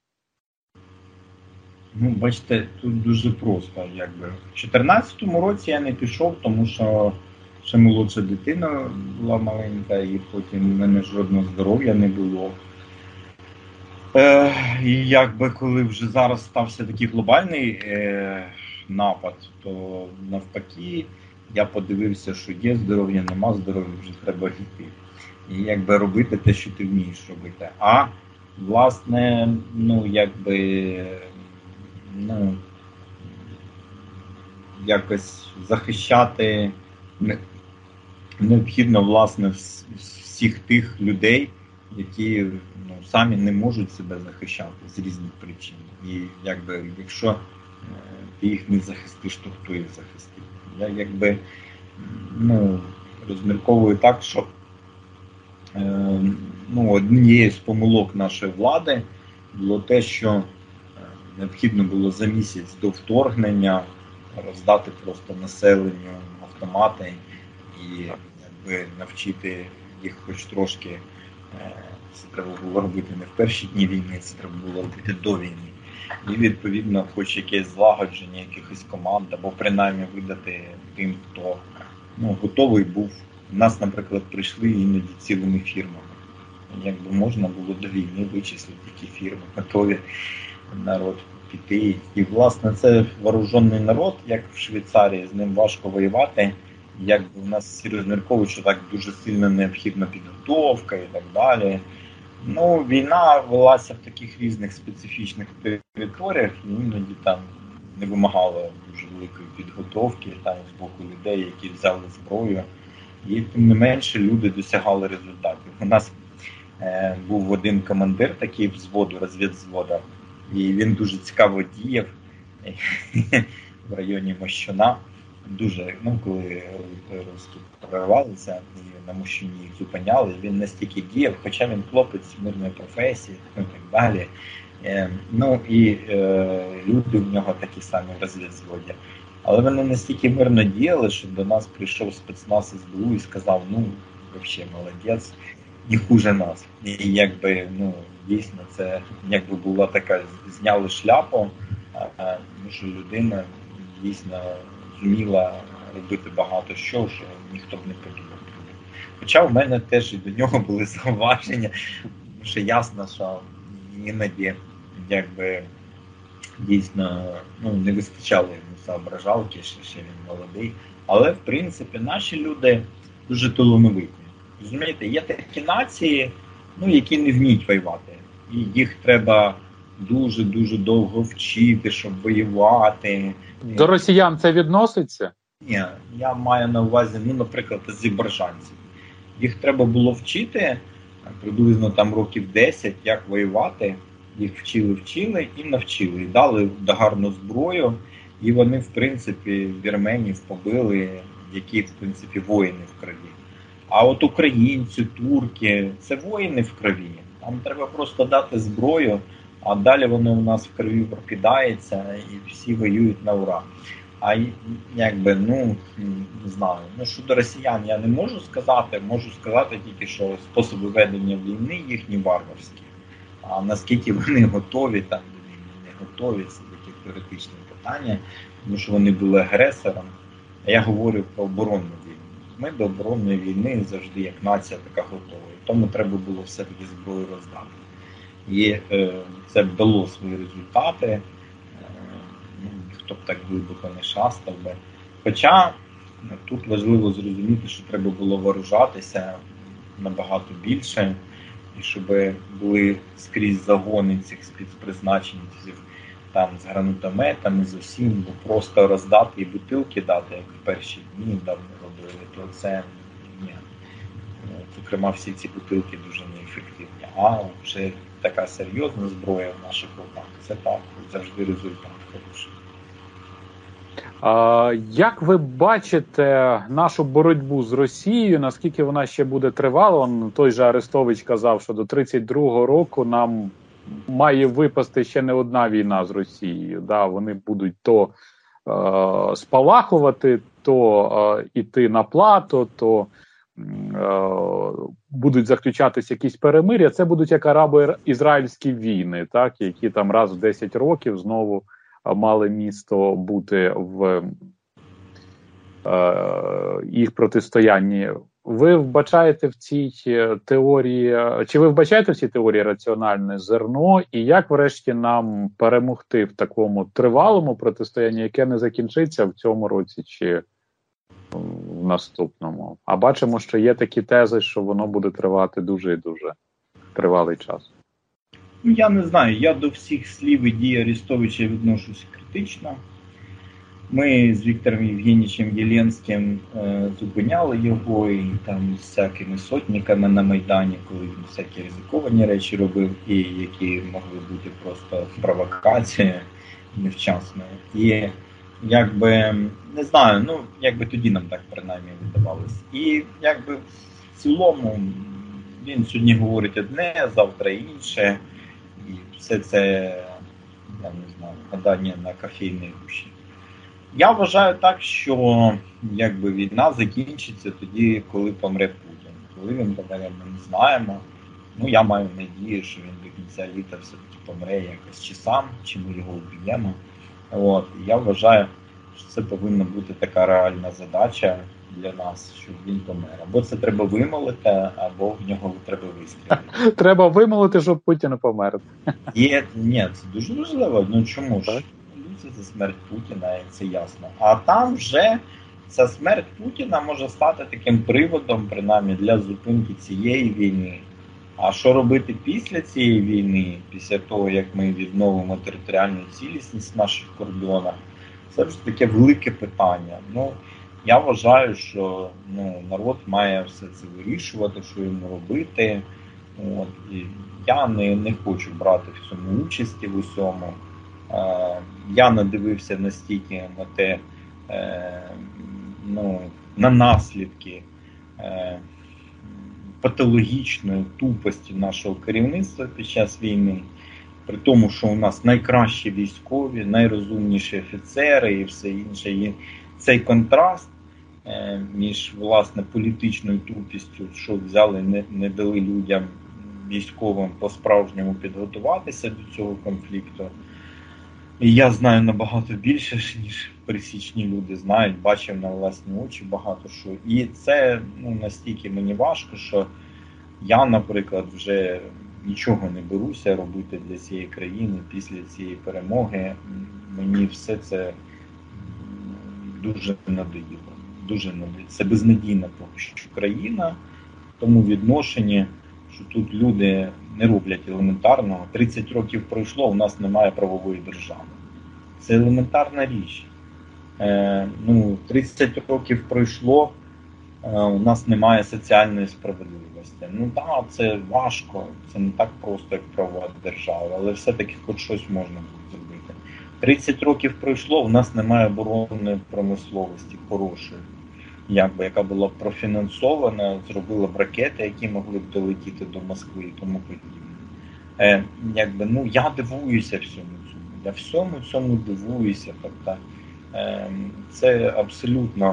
Speaker 1: Ну, бачите, тут дуже просто, якби. В 2014 році я не пішов, тому що ще молодша дитина була маленька, і потім в мене жодного здоров'я не було. І якби коли вже зараз стався такий глобальний напад, то навпаки я подивився, що є здоров'я, нема здоров'я, вже треба йти. І якби робити те, що ти вмієш робити. А власне, ну якби, ну якось захищати необхідно, власне, всіх тих людей, які самі не можуть себе захищати з різних причин. І якби, якщо ти їх не захистиш, то хто їх захистить? Я якби розмірковую так, що однією з помилок нашої влади було те, що необхідно було за місяць до вторгнення роздати просто населенню автомати і якби навчити їх хоч трошки. Це треба було робити не в перші дні війни, це треба було робити до війни. І відповідно хоч якесь злагодження якихось команд, або принаймні видати тим, хто готовий був. У нас, наприклад, прийшли іноді цілими фірмами. Якби можна було до війни вичислити, які фірми готові народ піти. І, власне, це вооружений народ, як в Швейцарії, з ним важко воювати. Якби у нас всі розмірковують, що так дуже сильно необхідна підготовка і так далі. Війна велася в таких різних специфічних територіях, і іноді там не вимагала дуже великої підготовки там з боку людей, які взяли зброю. І тим не менше люди досягали результатів. У нас був один командир такий взводу, розвідвзводу, і він дуже цікаво діяв в районі Мощуна. Дуже, коли русські прорвалися і на Мощуні їх зупиняли, він настільки діяв, хоча він хлопець мирної професії і так далі. Люди в нього такі самі в розвідвзводі. Але вони настільки мирно діяли, що до нас прийшов спецназ СБУ і сказав, взагалі молодець, не хуже нас. І якби, дійсно, це якби була така, зняли шляпу, тому що людина дійсно зуміла робити багато що ніхто б не подумав. Хоча в мене теж і до нього були зауваження, тому що ясно, що іноді якби дійсно не вистачало йому соображалки, ще він молодий. Але в принципі наші люди дуже талановиті. Розумієте, є такі нації, які не вміють воювати. І їх треба дуже-дуже довго вчити, щоб воювати.
Speaker 2: До росіян це відноситься?
Speaker 1: Ні, я маю на увазі, наприклад, азербайджанців. Їх треба було вчити приблизно там років 10, як воювати. Їх вчили і навчили. І дали гарну зброю. І вони, в принципі, вірменів побили, які, в принципі, воїни в крові. А от українці, турки – це воїни в крові. Там треба просто дати зброю, а далі воно у нас в крові прокидається і всі воюють на ура. А якби, не знаю. Щодо росіян я не можу сказати. Можу сказати тільки, що способи ведення війни їхні варварські. А наскільки вони готові там до війни, не готові, це такі теоретичні питання, тому що вони були агресором. А я говорю про оборонну війну. Ми до оборонної війни завжди як нація така готова. І тому треба було все-таки зброю роздати. І це б дало свої результати. Ніхто б так глибоко не шастав би. Хоча тут важливо зрозуміти, що треба було вооружатися набагато більше. і щоб були скрізь загони цих спецпризначенців там з гранатометами, з усім, бо просто роздати і бутилки дати, як в перші дні давно робили, то це ні. Зокрема, всі ці бутилки дуже неефективні. А вже така серйозна зброя в наших руках, це так, завжди результат хороший.
Speaker 2: Як ви бачите нашу боротьбу з Росією, наскільки вона ще буде тривала? Той же Арестович казав, що до 32-го року нам має випасти ще не одна війна з Росією. Да, вони будуть то спалахувати, то іти на плато, то будуть заключатися якісь перемир'я. Це будуть як арабо-ізраїльські війни, так, які там раз в 10 років знову мали місто бути в їх протистоянні. Ви вбачаєте в цій теорії, чи ви вбачаєте в цій теорії раціональне зерно, і як врешті нам перемогти в такому тривалому протистоянні, яке не закінчиться в цьому році чи в наступному? А бачимо, що є такі тези, що воно буде тривати дуже і дуже тривалий час.
Speaker 1: Я не знаю, я до всіх слів і дій Арестовича відношусь критично. Ми з Віктором Євгенійовичем Єленським зупиняли його і там з всякими сотниками на Майдані, коли він всякі ризиковані речі робив, і які могли бути просто провокацією невчасною. І якби, не знаю, ну якби тоді нам так принаймні видавалось. І якби в цілому він сьогодні говорить одне, завтра інше. І все це, я не знаю, гадання на кофейній гущі. Я вважаю так, що якби війна закінчиться тоді, коли помре Путін. Коли він помре, ми не знаємо. Ну, я маю надію, що він до кінця літа все-таки помре якось чи сам, чи ми його вб'ємо. От. Я вважаю, що це повинна бути така реальна задача для нас, щоб він помер. Або це треба вимолити, або в нього треба вистрілити.
Speaker 2: Треба вимолити, щоб Путін помер.
Speaker 1: Ні, це дуже важливо. Ну чому ж? Це смерть Путіна, і це ясно. А там вже ця смерть Путіна може стати таким приводом, принаймні, для зупинки цієї війни. А що робити після цієї війни, після того, як ми відновимо територіальну цілісність в наших кордонах, це вже таке велике питання. Ну, я вважаю, що народ має все це вирішувати, що йому робити. От. І я не хочу брати в цьому участі в усьому. Я надивився настільки на те, на наслідки патологічної тупості нашого керівництва під час війни, при тому, що у нас найкращі військові, найрозумніші офіцери і все інше. І цей контраст між, власне, політичною тупістю, що взяли, не дали людям військовим по-справжньому підготуватися до цього конфлікту. І я знаю набагато більше, ніж пересічні люди знають, бачив на власні очі багато що. І це настільки мені важко, що я, наприклад, вже нічого не беруся робити для цієї країни після цієї перемоги. Мені все це дуже надоїло. Дуже надоїло. Це безнадійна поки що країна, в тому відношенні, що тут люди не роблять елементарного. 30 років пройшло, у нас немає правової держави. Це елементарна річ. 30 років пройшло, у нас немає соціальної справедливості. Ну так, це важко, це не так просто, як правова держава, але все-таки хоч щось можна буде зробити. 30 років пройшло, у нас немає оборонної промисловості хорошої, яка була б профінансована, зробила б ракети, які могли б долетіти до Москви і тому подібне. Я дивуюся всьому цьому. Я всьому цьому дивуюся. Тобто, це абсолютно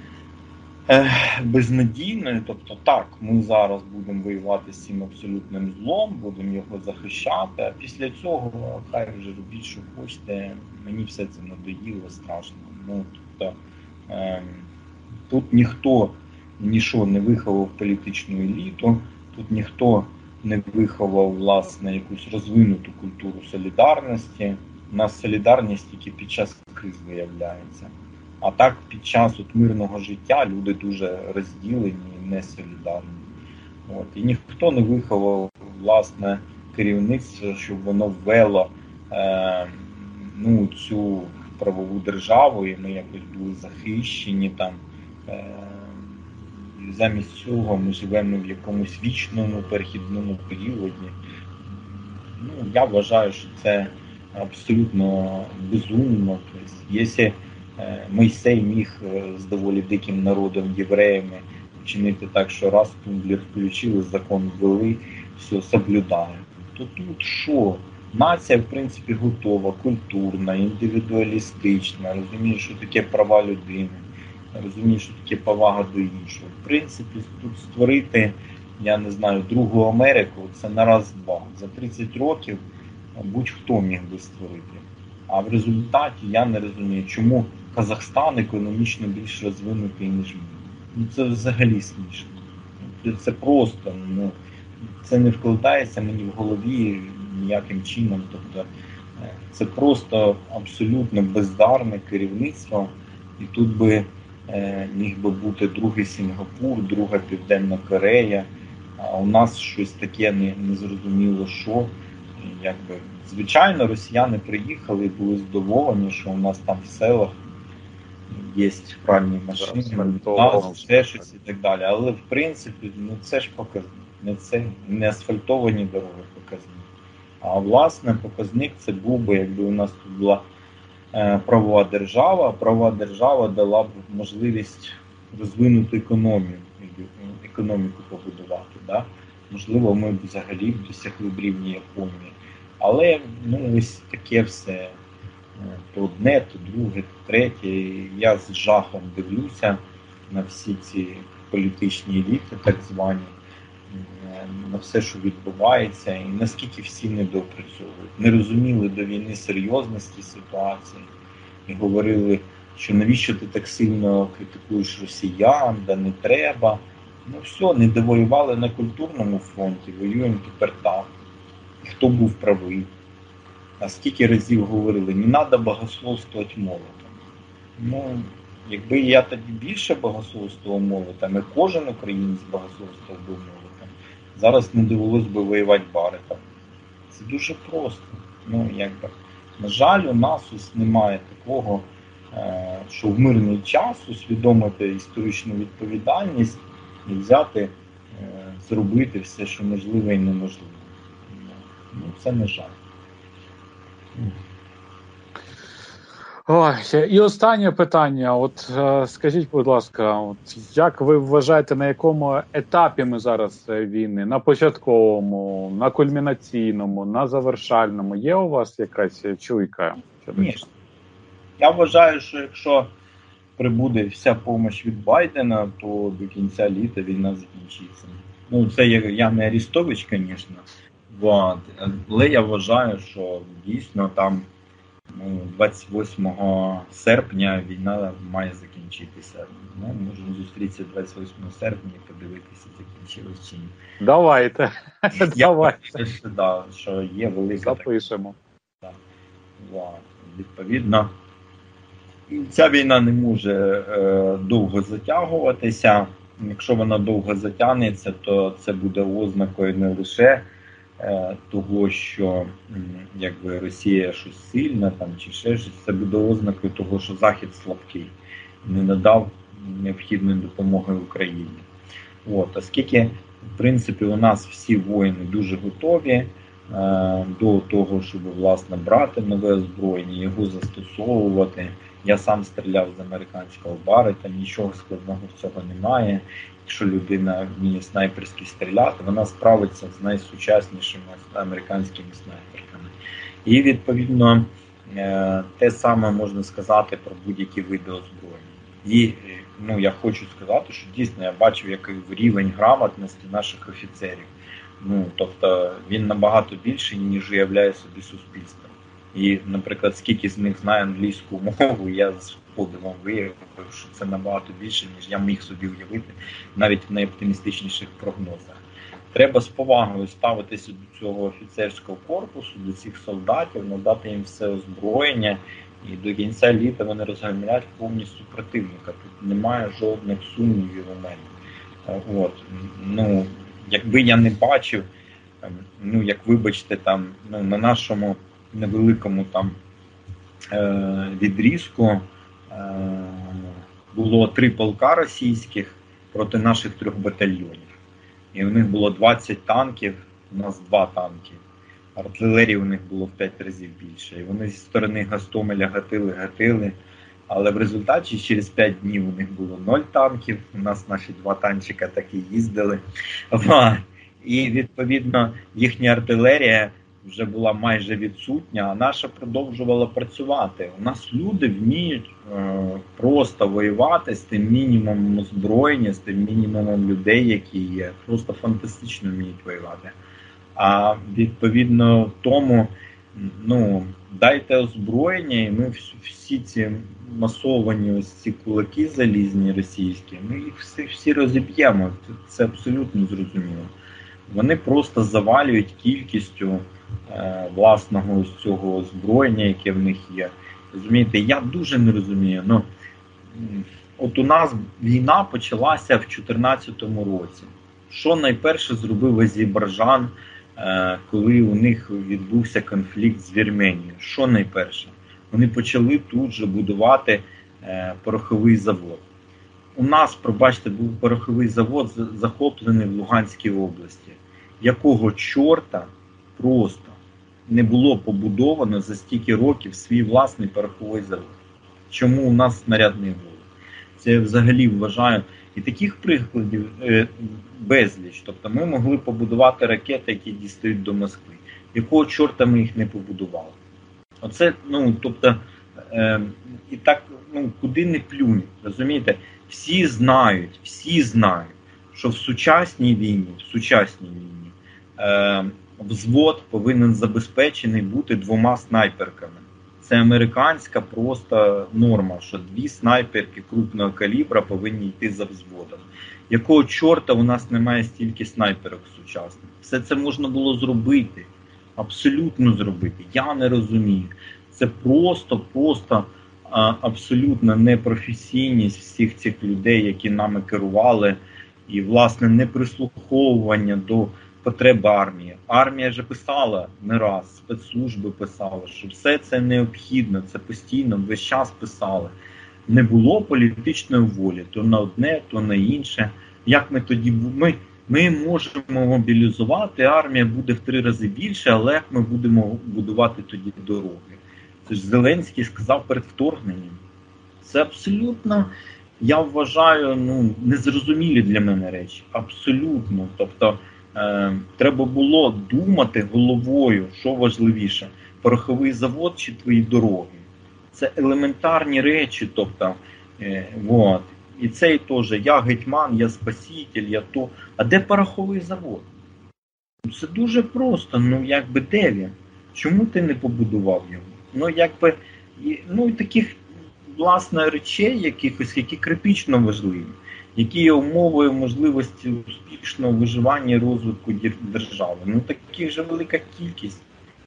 Speaker 1: безнадійно. Тобто, так, ми зараз будемо воювати з цим абсолютним злом, будемо його захищати, а після цього хай вже робіть, що хочете. Мені все це надоїло страшно. Тут ніхто нічого не виховав політичну еліту, тут ніхто не виховав, власне, якусь розвинуту культуру солідарності. У нас солідарність тільки під час криз виявляється. А так, під час мирного життя люди дуже розділені і не солідарні. І ніхто не виховав, власне керівництво, щоб воно ввело цю правову державу, і ми якось були захищені там. Замість цього ми живемо в якомусь вічному перехідному періоді. Я вважаю, що це абсолютно безумно. Тобто, якщо Мойсей міг з доволі диким народом, євреями, вчинити так, що раз тумблер включили, закон ввели, все, соблюдає. То тут що? Нація, в принципі, готова, культурна, індивідуалістична, розуміє, що таке права людини, розуміє, що таке повага до іншого. В принципі, тут створити, я не знаю, другу Америку, це на раз-два. За 30 років будь-хто міг би створити. А в результаті я не розумію, чому Казахстан економічно більш розвинутий, ніж ми. Це взагалі смішно. Це просто, це не вкладається мені в голові ніяким чином. Тобто це просто абсолютно бездарне керівництво. І тут би міг би бути другий Сінгапур, друга Південна Корея. А у нас щось таке незрозуміло що. Якби, звичайно, росіяни приїхали і були здивовані, що у нас там в селах є пральні машини, ще щось і так далі. Але в принципі, це ж показник. Не асфальтовані дороги показник. А власне показник це був би, якби у нас тут була правова держава. Правова держава дала б можливість розвинути економіку побудувати. Да? Можливо, ми б взагалі досягли б рівня Японії. Але ось таке все. То одне, то друге, то третє. Я з жахом дивлюся на всі ці політичні еліти, так звані, на все, що відбувається, і наскільки всі недоопрацьовують. Не розуміли до війни серйозності ситуації і говорили, що навіщо ти так сильно критикуєш росіян, да не треба. Все, не довоювали на культурному фронті, воюємо тепер так. І хто був правий? А скільки разів говорили, не треба богословствувати молотом. Якби я тоді більше богословствував молотом, і кожен українець богословствував був молотом, зараз не довелось би воювати баритом. Це дуже просто. На жаль, у нас ось немає такого, що в мирний час усвідомити історичну відповідальність і взяти, зробити все, що можливе і неможливе. Це не жаль.
Speaker 2: І останнє питання. Скажіть, будь ласка, як ви вважаєте, на якому етапі ми зараз війни? На початковому, на кульмінаційному, на завершальному? Є у вас якась чуйка?
Speaker 1: Ні. Я вважаю, що якщо прибуде вся допомога від Байдена, то до кінця літа війна закінчиться. Це я не Арестович, звісно. Але я вважаю, що дійсно там 28 серпня війна має закінчитися. Можемо зустрітися 28 серпня і подивитися, закінчилось чи ні.
Speaker 2: Давайте.
Speaker 1: Давайте. Що є велика.
Speaker 2: Запишемо.
Speaker 1: Відповідно, ця війна не може довго затягуватися. Якщо вона довго затягнеться, то це буде ознакою не лише того, що якби Росія щось сильна там чи ще щось, це буде ознакою того, що Захід слабкий, не надав необхідної допомоги Україні. Оскільки, в принципі, у нас всі воїни дуже готові до того, щоб, власне, брати нове озброєння, його застосовувати. Я сам стріляв з американського барита, нічого складного в цього немає. Якщо людина вміє снайперськи стріляти, вона справиться з найсучаснішими американськими снайперками. І, відповідно, те саме можна сказати про будь-які види озброєння. І я хочу сказати, що дійсно я бачив, який рівень грамотності наших офіцерів. Тобто він набагато більший, ніж уявляє собі суспільство. І, наприклад, скільки з них знає англійську мову, я з подивом виявив, що це набагато більше, ніж я міг собі уявити, навіть в найоптимістичніших прогнозах. Треба з повагою ставитися до цього офіцерського корпусу, до цих солдатів, надати їм все озброєння, і до кінця літа вони розгромлять повністю противника. Тут немає жодних сумнівів у мене. Якби я не бачив ну, як вибачте, там, ну, на нашому невеликому там відрізку було 3 полка російських проти наших 3 батальйонів. І у них було 20 танків, у нас 2 танки. Артилерії у них було в 5 разів більше. І вони зі сторони Гостомеля гатили, але в результаті через 5 днів у них було 0 танків, у нас наші 2 танчика так і їздили. І відповідно їхня артилерія вже була майже відсутня, а наша продовжувала працювати. У нас люди вміють просто воювати з тим мінімумом озброєння, з тим мінімумом людей, які є. Просто фантастично вміють воювати. А відповідно тому, ну, дайте озброєння, і ми всі ці масовані ось ці кулаки залізні російські, ми їх всі розіб'ємо. Це абсолютно зрозуміло. Вони просто завалюють кількістю власного ось цього озброєння, яке в них є. Розумієте, я дуже не розумію. Ну, от у нас війна почалася в 2014 році. Що найперше зробив Азербайджан, коли у них відбувся конфлікт з Вірменією? Що найперше? Вони почали тут же будувати пороховий завод. У нас, пробачте, був пороховий завод захоплений в Луганській області. Якого чорта просто не було побудовано за стільки років свій власний пороховий завод? Чому у нас снаряд не було? Це я взагалі вважаю. І таких прикладів безліч. Тобто ми могли побудувати ракети, які дістають до Москви. Якого чорта ми їх не побудували? Оце, ну, тобто, і так, ну, куди не плюнь, розумієте? Всі знають, що в сучасній війні, взвод повинен забезпечений бути 2 снайперками. Це американська просто норма, що 2 снайперки крупного калібра повинні йти за взводом. Якого чорта у нас немає стільки снайперок сучасних? Все це можна було зробити, абсолютно зробити. Я не розумію. Це просто абсолютно непрофесійність всіх цих людей, які нами керували, і, власне, неприслуховування до потреб армії. Армія вже писала не раз, спецслужби писали, що все це необхідно, це постійно, весь час писали. Не було політичної волі, то на одне, то на інше. Як ми тоді, ми можемо мобілізувати, армія буде в 3 рази більше, але як ми будемо будувати тоді дороги? Це ж Зеленський сказав перед вторгненням. Це абсолютно, я вважаю, ну, незрозумілі для мене речі. Абсолютно. Тобто, треба було думати головою, що важливіше, пороховий завод чи твої дороги. Це елементарні речі, тобто, вот. І цей теж, я гетьман, я спаситель, я то. А де пороховий завод? Це дуже просто, ну, якби, де він? Чому ти не побудував його? Ну, якби, ну, і таких, власне, речей якихось, які критично важливі, які є умовою можливості успішного виживання і розвитку держави. Ну, таких же велика кількість.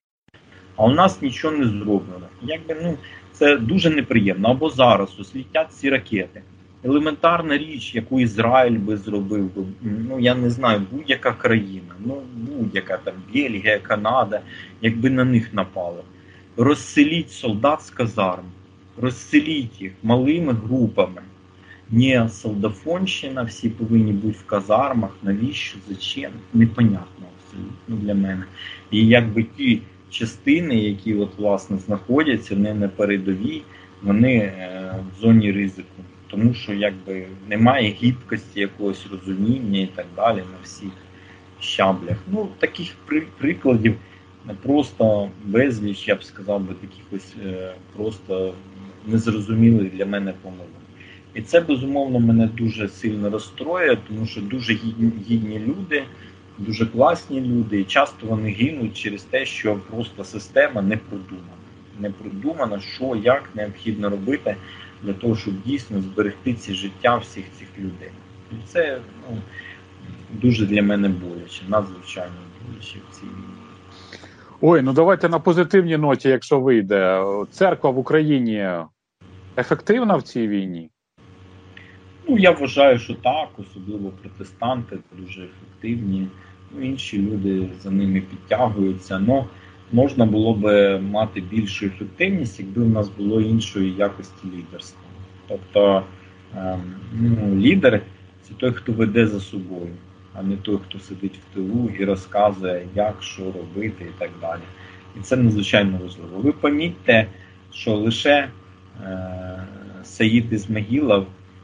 Speaker 1: А у нас нічого не зроблено. Якби, ну, це дуже неприємно. Або зараз ось літять ці ракети. Елементарна річ, яку Ізраїль би зробив, ну, я не знаю, будь-яка країна, ну, будь-яка там, Бельгія, Канада, якби на них напали. Розселіть солдат з казарм, розселіть їх малими групами. Ні, солдафонщина, всі повинні бути в казармах, навіщо, зачем, непонятно абсолютно для мене. І якби ті частини, які от, власне, знаходяться, не на передовій, вони в зоні ризику. Тому що якби немає гібкості, якогось розуміння і так далі на всіх щаблях. Ну, таких прикладів просто безліч, я б сказав, таких ось просто незрозумілих для мене помилок. І це, безумовно, мене дуже сильно розстроює, тому що дуже гідні люди, дуже класні люди, і часто вони гинуть через те, що просто система не продумана. Не продумана, що, як необхідно робити для того, щоб дійсно зберегти ці життя всіх цих людей. І це, ну, дуже для мене боляче, надзвичайно боляче в цій війні.
Speaker 2: Ой, ну давайте на позитивній ноті, якщо вийде. Церква в Україні ефективна в цій війні?
Speaker 1: Ну, я вважаю, що так, особливо протестанти дуже ефективні. інші люди за ними підтягуються. Ну, можна було б мати більшу ефективність, якби у нас було іншої якості лідерства. Тобто лідер – це той, хто веде за собою, а не той, хто сидить в тилу і розказує, як, що робити і так далі. І це надзвичайно важливо. Ви помітьте, що лише Саїд Ізмагілов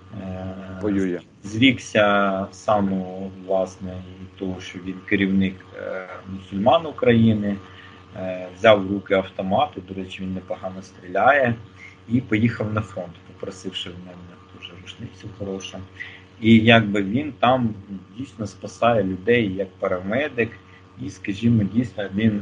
Speaker 1: зрікся самого, власне, того, що він керівник мусульман України, взяв в руки автомат, до речі, він непогано стріляє, і поїхав на фронт, попросивши в мене дуже рушницю хорошу. І якби він там дійсно спасає людей як парамедик, і, скажімо, дійсно він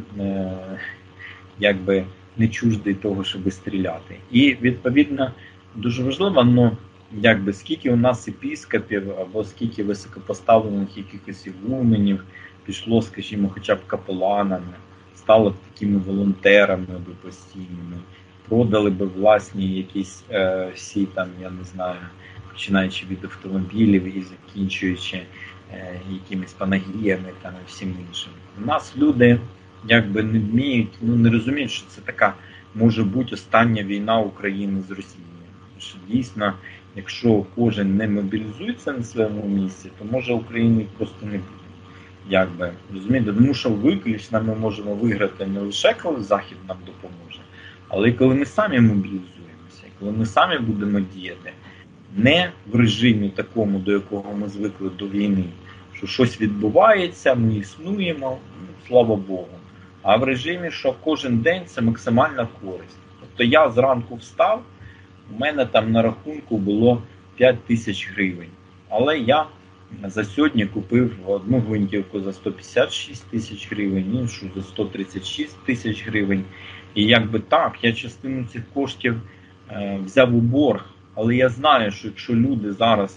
Speaker 1: якби не чуждий того, щоб стріляти. І, відповідно, дуже важливо, ну, якби скільки у нас епіскопів або скільки високопоставлених якихось ігуменів пішло, скажімо, хоча б капеланами, стало б такими волонтерами постійними, продали б власні якісь всі там, я не знаю, починаючи від автомобілів і закінчуючи якимись панагіями там і всім іншим. У нас люди якби не вміють, ну не розуміють, що це така може бути остання війна України з Росією. Що дійсно, якщо кожен не мобілізується на своєму місці, то може України просто не буде. Якби, розумієте, тому що виключно ми можемо виграти не лише коли Захід нам допоможе, але й коли ми самі мобілізуємося, коли ми самі будемо діяти не в режимі такому, до якого ми звикли до війни, що щось відбувається, ми існуємо, слава Богу, а в режимі, що кожен день це максимальна користь. Тобто я зранку встав, у мене там на рахунку було 5 тисяч гривень, але я за сьогодні купив одну гвинтівку за 156 тисяч гривень, іншу за 136 тисяч гривень. І якби так, я частину цих коштів взяв у борг, але я знаю, що якщо люди зараз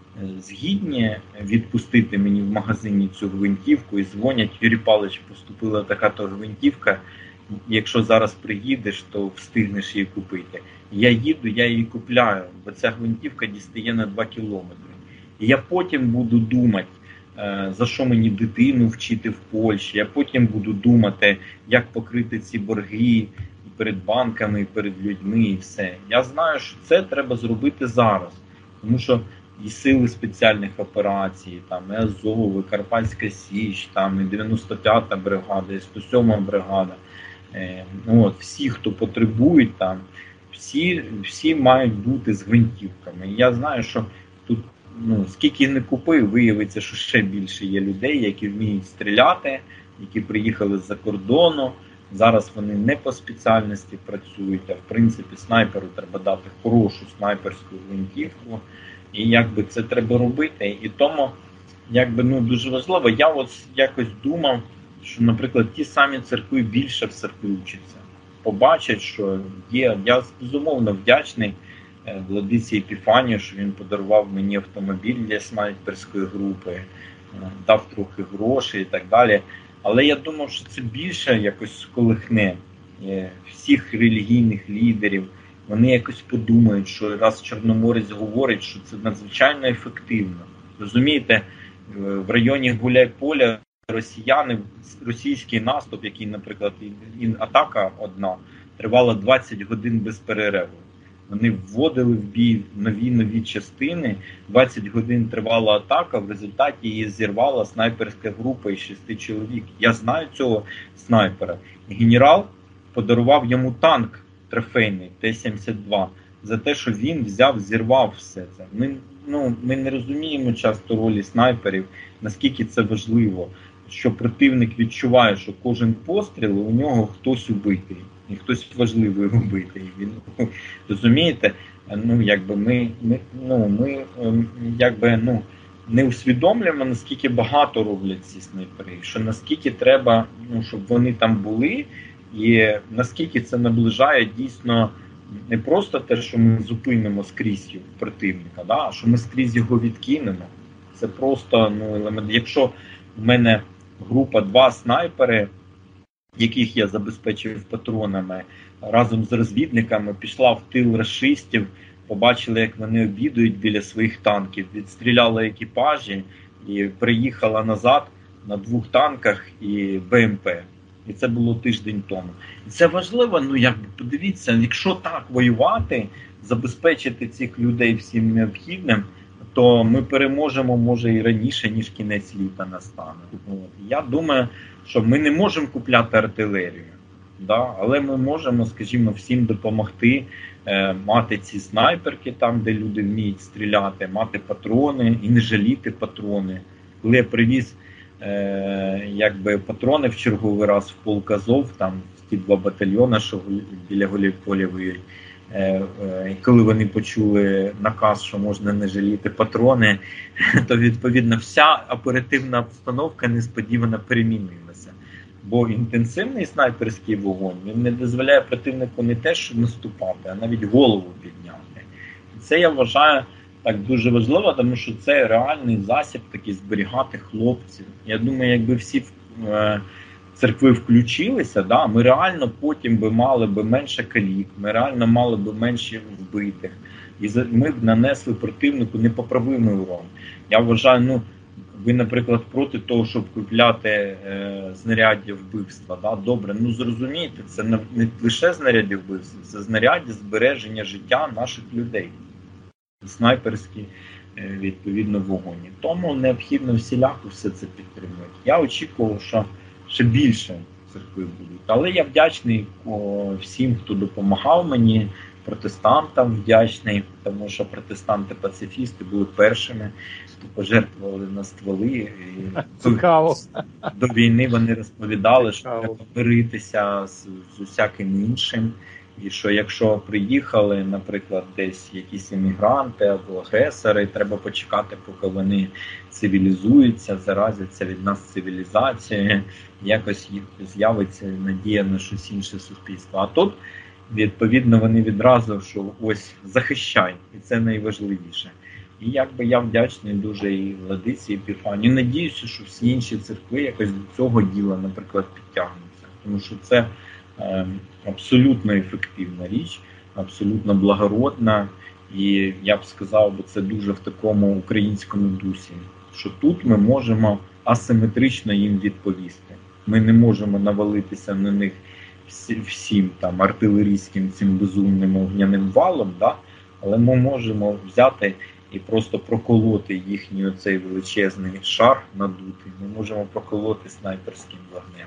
Speaker 1: згідні відпустити мені в магазині цю гвинтівку і дзвонять: Юрій Павлович, поступила така-то гвинтівка, якщо зараз приїдеш, то встигнеш її купити. Я їду, я її купляю, бо ця гвинтівка дістає на 2 кілометри. І я потім буду думати, за що мені дитину вчити в Польщі, я потім буду думати, як покрити ці борги і перед банками, і перед людьми, і все. Я знаю, що це треба зробити зараз, тому що і сили спеціальних операцій, там, і Азов, і Карпатська Січ, там, і 95-та бригада, і 107-та бригада, от, всі, хто потребують там, всі мають бути з гвинтівками. І я знаю, що тут, ну, скільки не купив, виявиться, що ще більше є людей, які вміють стріляти, які приїхали з-за кордону. Зараз вони не по спеціальності працюють, а в принципі снайперу треба дати хорошу снайперську гвинтівку. І якби це треба робити. І тому якби, ну, дуже важливо. Я от якось думав, що, наприклад, ті самі церкви більше в церкві вчаться. Побачать, що є. Я безумовно вдячний владиці Епіфанію, що він подарував мені автомобіль для снайперської групи, дав трохи грошей і так далі. Але я думав, що це більше якось сколихне всіх релігійних лідерів. Вони якось подумають, що раз Чорноморець говорить, що це надзвичайно ефективно. Розумієте, в районі Гуляйполя росіяни, російський наступ, який, наприклад, атака одна, тривала 20 годин без перерву. Вони вводили в бій нові частини, 20 годин тривала атака, в результаті її зірвала снайперська група із 6 чоловік. Я знаю цього снайпера. Генерал подарував йому танк трофейний Т-72 за те, що він зірвав все це. Ми не розуміємо часто ролі снайперів, наскільки це важливо, що противник відчуває, що кожен постріл у нього хтось убитий. І хтось важливий убитий. Він, розумієте, ми не усвідомлюємо, наскільки багато роблять ці снайпери, що наскільки треба, щоб вони там були, і наскільки це наближає дійсно не просто те, що ми зупинимо скрізь противника, а що ми скрізь його відкинемо. Це просто, елемент. Якщо в мене група 2 снайпери, яких я забезпечив патронами, разом з розвідниками пішла в тил рашистів, побачили, як вони обідують біля своїх танків, відстріляли екіпажі і приїхала назад, на 2 танках і БМП. І це було тиждень тому. І це важливо, подивіться, якщо так воювати, забезпечити цих людей всім необхідним, то ми переможемо, може, і раніше, ніж кінець літа настане. Я думаю, що ми не можемо купляти артилерію, да? Але ми можемо, скажімо, всім допомогти мати ці снайперки там, де люди вміють стріляти, мати патрони і не жаліти патрони. Коли я привіз патрони в черговий раз в полк Азов, там ті 2 батальйони, що біля Гуляйполя воюють, коли вони почули наказ, що можна не жаліти патрони, то відповідно вся оперативна обстановка несподівано перемінилася. Бо інтенсивний снайперський вогонь, він не дозволяє противнику не те, що наступати, а навіть голову підняти. І це я вважаю так дуже важливо, тому що це реальний засіб такий зберігати хлопців. Я думаю, якби всі церкви включилися, да, ми реально потім би мали би менше калік, ми реально мали би менше вбитих. І ми б нанесли противнику непоправимий урон. Я вважаю, ви, наприклад, проти того, щоб купляти знаряддя вбивства. Да? Добре, зрозумійте, це не лише знаряддя вбивства, це знаряддя збереження життя наших людей. Снайперські, відповідно, вогоні. Тому необхідно всіляко все це підтримувати. Я очікував, що ще більше церкви будуть. Але я вдячний всім, хто допомагав мені, протестантам вдячний, тому що протестанти-пацифісти були першими, хто пожертвували на стволи.
Speaker 2: Цікаво.
Speaker 1: До війни вони розповідали, що треба миритися з усяким іншим. І що якщо приїхали, наприклад, десь якісь іммігранти або агресори, треба почекати, поки вони цивілізуються, заразяться від нас цивілізацією, якось з'явиться надія на щось інше суспільство. А тут, відповідно, вони відразу, що ось захищай, і це найважливіше. І я вдячний дуже і Владиці, і Епіфанію. Надіюся, що всі інші церкви якось до цього діла, наприклад, підтягнуться. Тому що це абсолютно ефективна річ, абсолютно благородна, і я б сказав, бо це дуже в такому українському дусі, що тут ми можемо асиметрично їм відповісти. Ми не можемо навалитися на них всім там артилерійським цим безумним огняним валом, да? Але ми можемо взяти і просто проколоти їхній оцей величезний шар надутий. Ми можемо проколоти снайперським вогнем.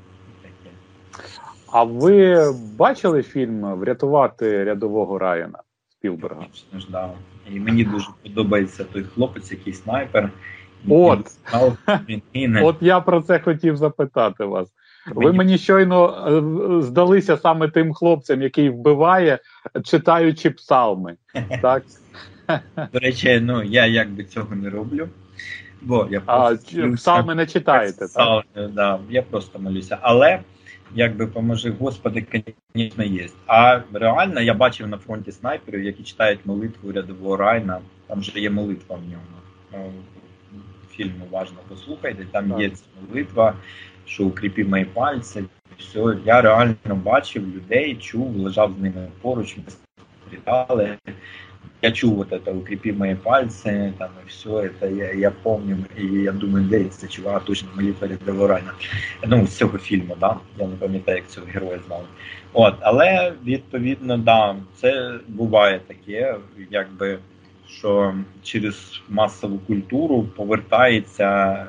Speaker 2: А ви бачили фільм «Врятувати рядового Райана» Спілберга?
Speaker 1: Да. І мені дуже подобається той хлопець, який снайпер.
Speaker 2: От я про це хотів запитати вас. Ви мені щойно здалися саме тим хлопцем, який вбиває, читаючи псалми. Так?
Speaker 1: До речі, я цього не роблю. Бо я
Speaker 2: псалми не читаєте, так?
Speaker 1: Да, я просто молюся. Але поможи Господи, звісно, є. А реально я бачив на фронті снайперів, які читають молитву рядового Райана. Там же є молитва в ньому. Фільм уважно послухайте, там є молитва, що укріпи мої пальці. Все. Я реально бачив людей, чув, лежав з ними поруч, ми спостерігали. Я чув укрепи мои пальцы, там, и все это, я помню, і я думаю, де це чувак, точно молитва рядового Райана. З цього фільму, да? Я не пам'ятаю, як цього героя знали. Але, відповідно, да, це буває таке, що через масову культуру повертається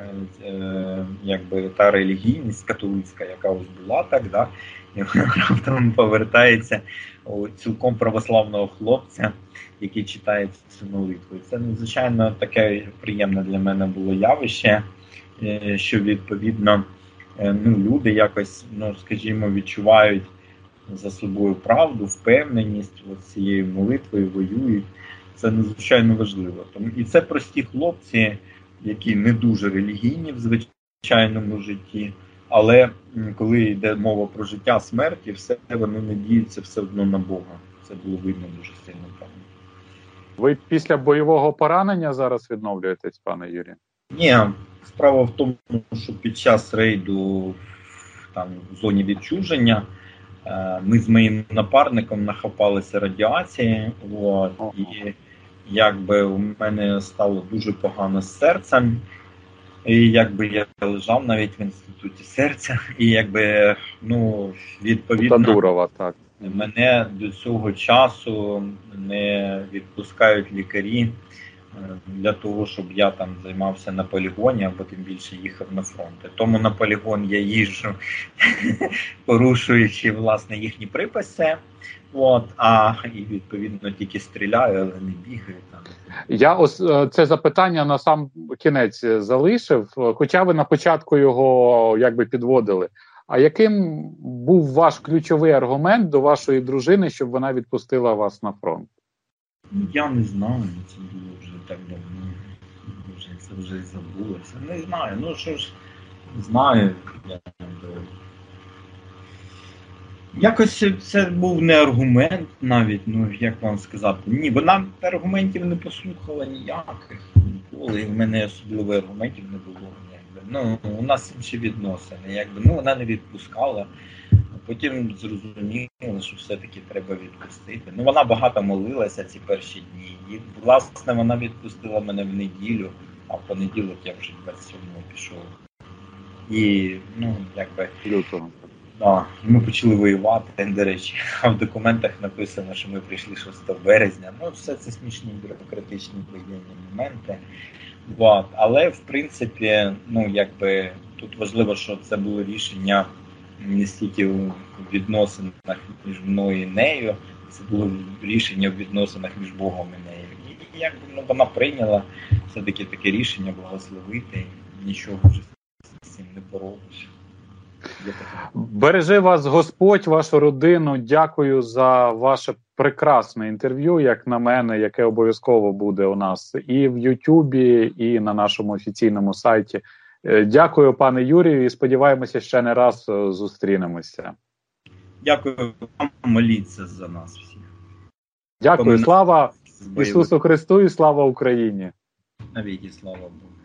Speaker 1: та релігійність католицька, яка ось була так, да? І раптом повертається у цілком православного хлопця, який читає цю молитву. І це надзвичайно таке приємне для мене було явище, що відповідно люди якось, скажімо, відчувають за собою правду, впевненість цією молитвою, воюють. Це надзвичайно важливо. І це прості хлопці, які не дуже релігійні в звичайному житті, але коли йде мова про життя, смерті, все вони надіються все одно на Бога. Це було видно дуже сильно.
Speaker 2: Ви після бойового поранення зараз відновлюєтесь, пане Юрію?
Speaker 1: Ні, справа в тому, що під час рейду в зоні відчуження ми з моїм напарником нахапалися радіації, і у мене стало дуже погано з серцем. І якби я лежав навіть в інституті серця, і якби, ну, відповідно,
Speaker 2: Дурова, так.
Speaker 1: мене до цього часу не відпускають лікарі для того, щоб я там займався на полігоні, або тим більше їхав на фронт. Тому на полігон я їжджу, порушуючи, власне, їхні приписи. А і відповідно тільки стріляю, але не бігаю там.
Speaker 2: Я ось це запитання на сам кінець залишив, хоча ви на початку його якби підводили. А яким був ваш ключовий аргумент до вашої дружини, щоб вона відпустила вас на фронт?
Speaker 1: Я не знаю, це було вже так давно. Це вже забулося. Не знаю, ну що ж, знаю. Якось це був не аргумент навіть, ну як вам сказати. Ні, вона аргументів не послухала ніяких ніколи, і в мене особливо аргументів не було. Ну, у нас інші відносини, якби, ну вона не відпускала. Потім зрозуміло, що все-таки треба відпустити. Ну, вона багато молилася ці перші дні. І, власне, вона відпустила мене в неділю, а в понеділок я вже 27-го пішов. І, ну, якби...
Speaker 2: Лютого.
Speaker 1: Да, ми почали воювати, до речі, а в документах написано, що ми прийшли 6 березня. Ну, все це смішні бюрократичні воєнні моменти. Але, в принципі, ну, якби, тут важливо, що це було рішення не стільки у відносинах між мною і нею, це було рішення в відносинах між Богом і нею. І якби, ну, вона прийняла все-таки таке рішення благословити, і нічого вже з цим не поробиш.
Speaker 2: Бережи вас Господь, вашу родину. Дякую за ваше прекрасне інтерв'ю, як на мене, яке обов'язково буде у нас і в Ютубі, і на нашому офіційному сайті. Дякую, пане Юрію, і сподіваємося, ще не раз зустрінемося.
Speaker 1: Дякую вам, моліться за нас всіх.
Speaker 2: Дякую, слава Ісусу Христу і слава Україні.
Speaker 1: Навіки слава Богу.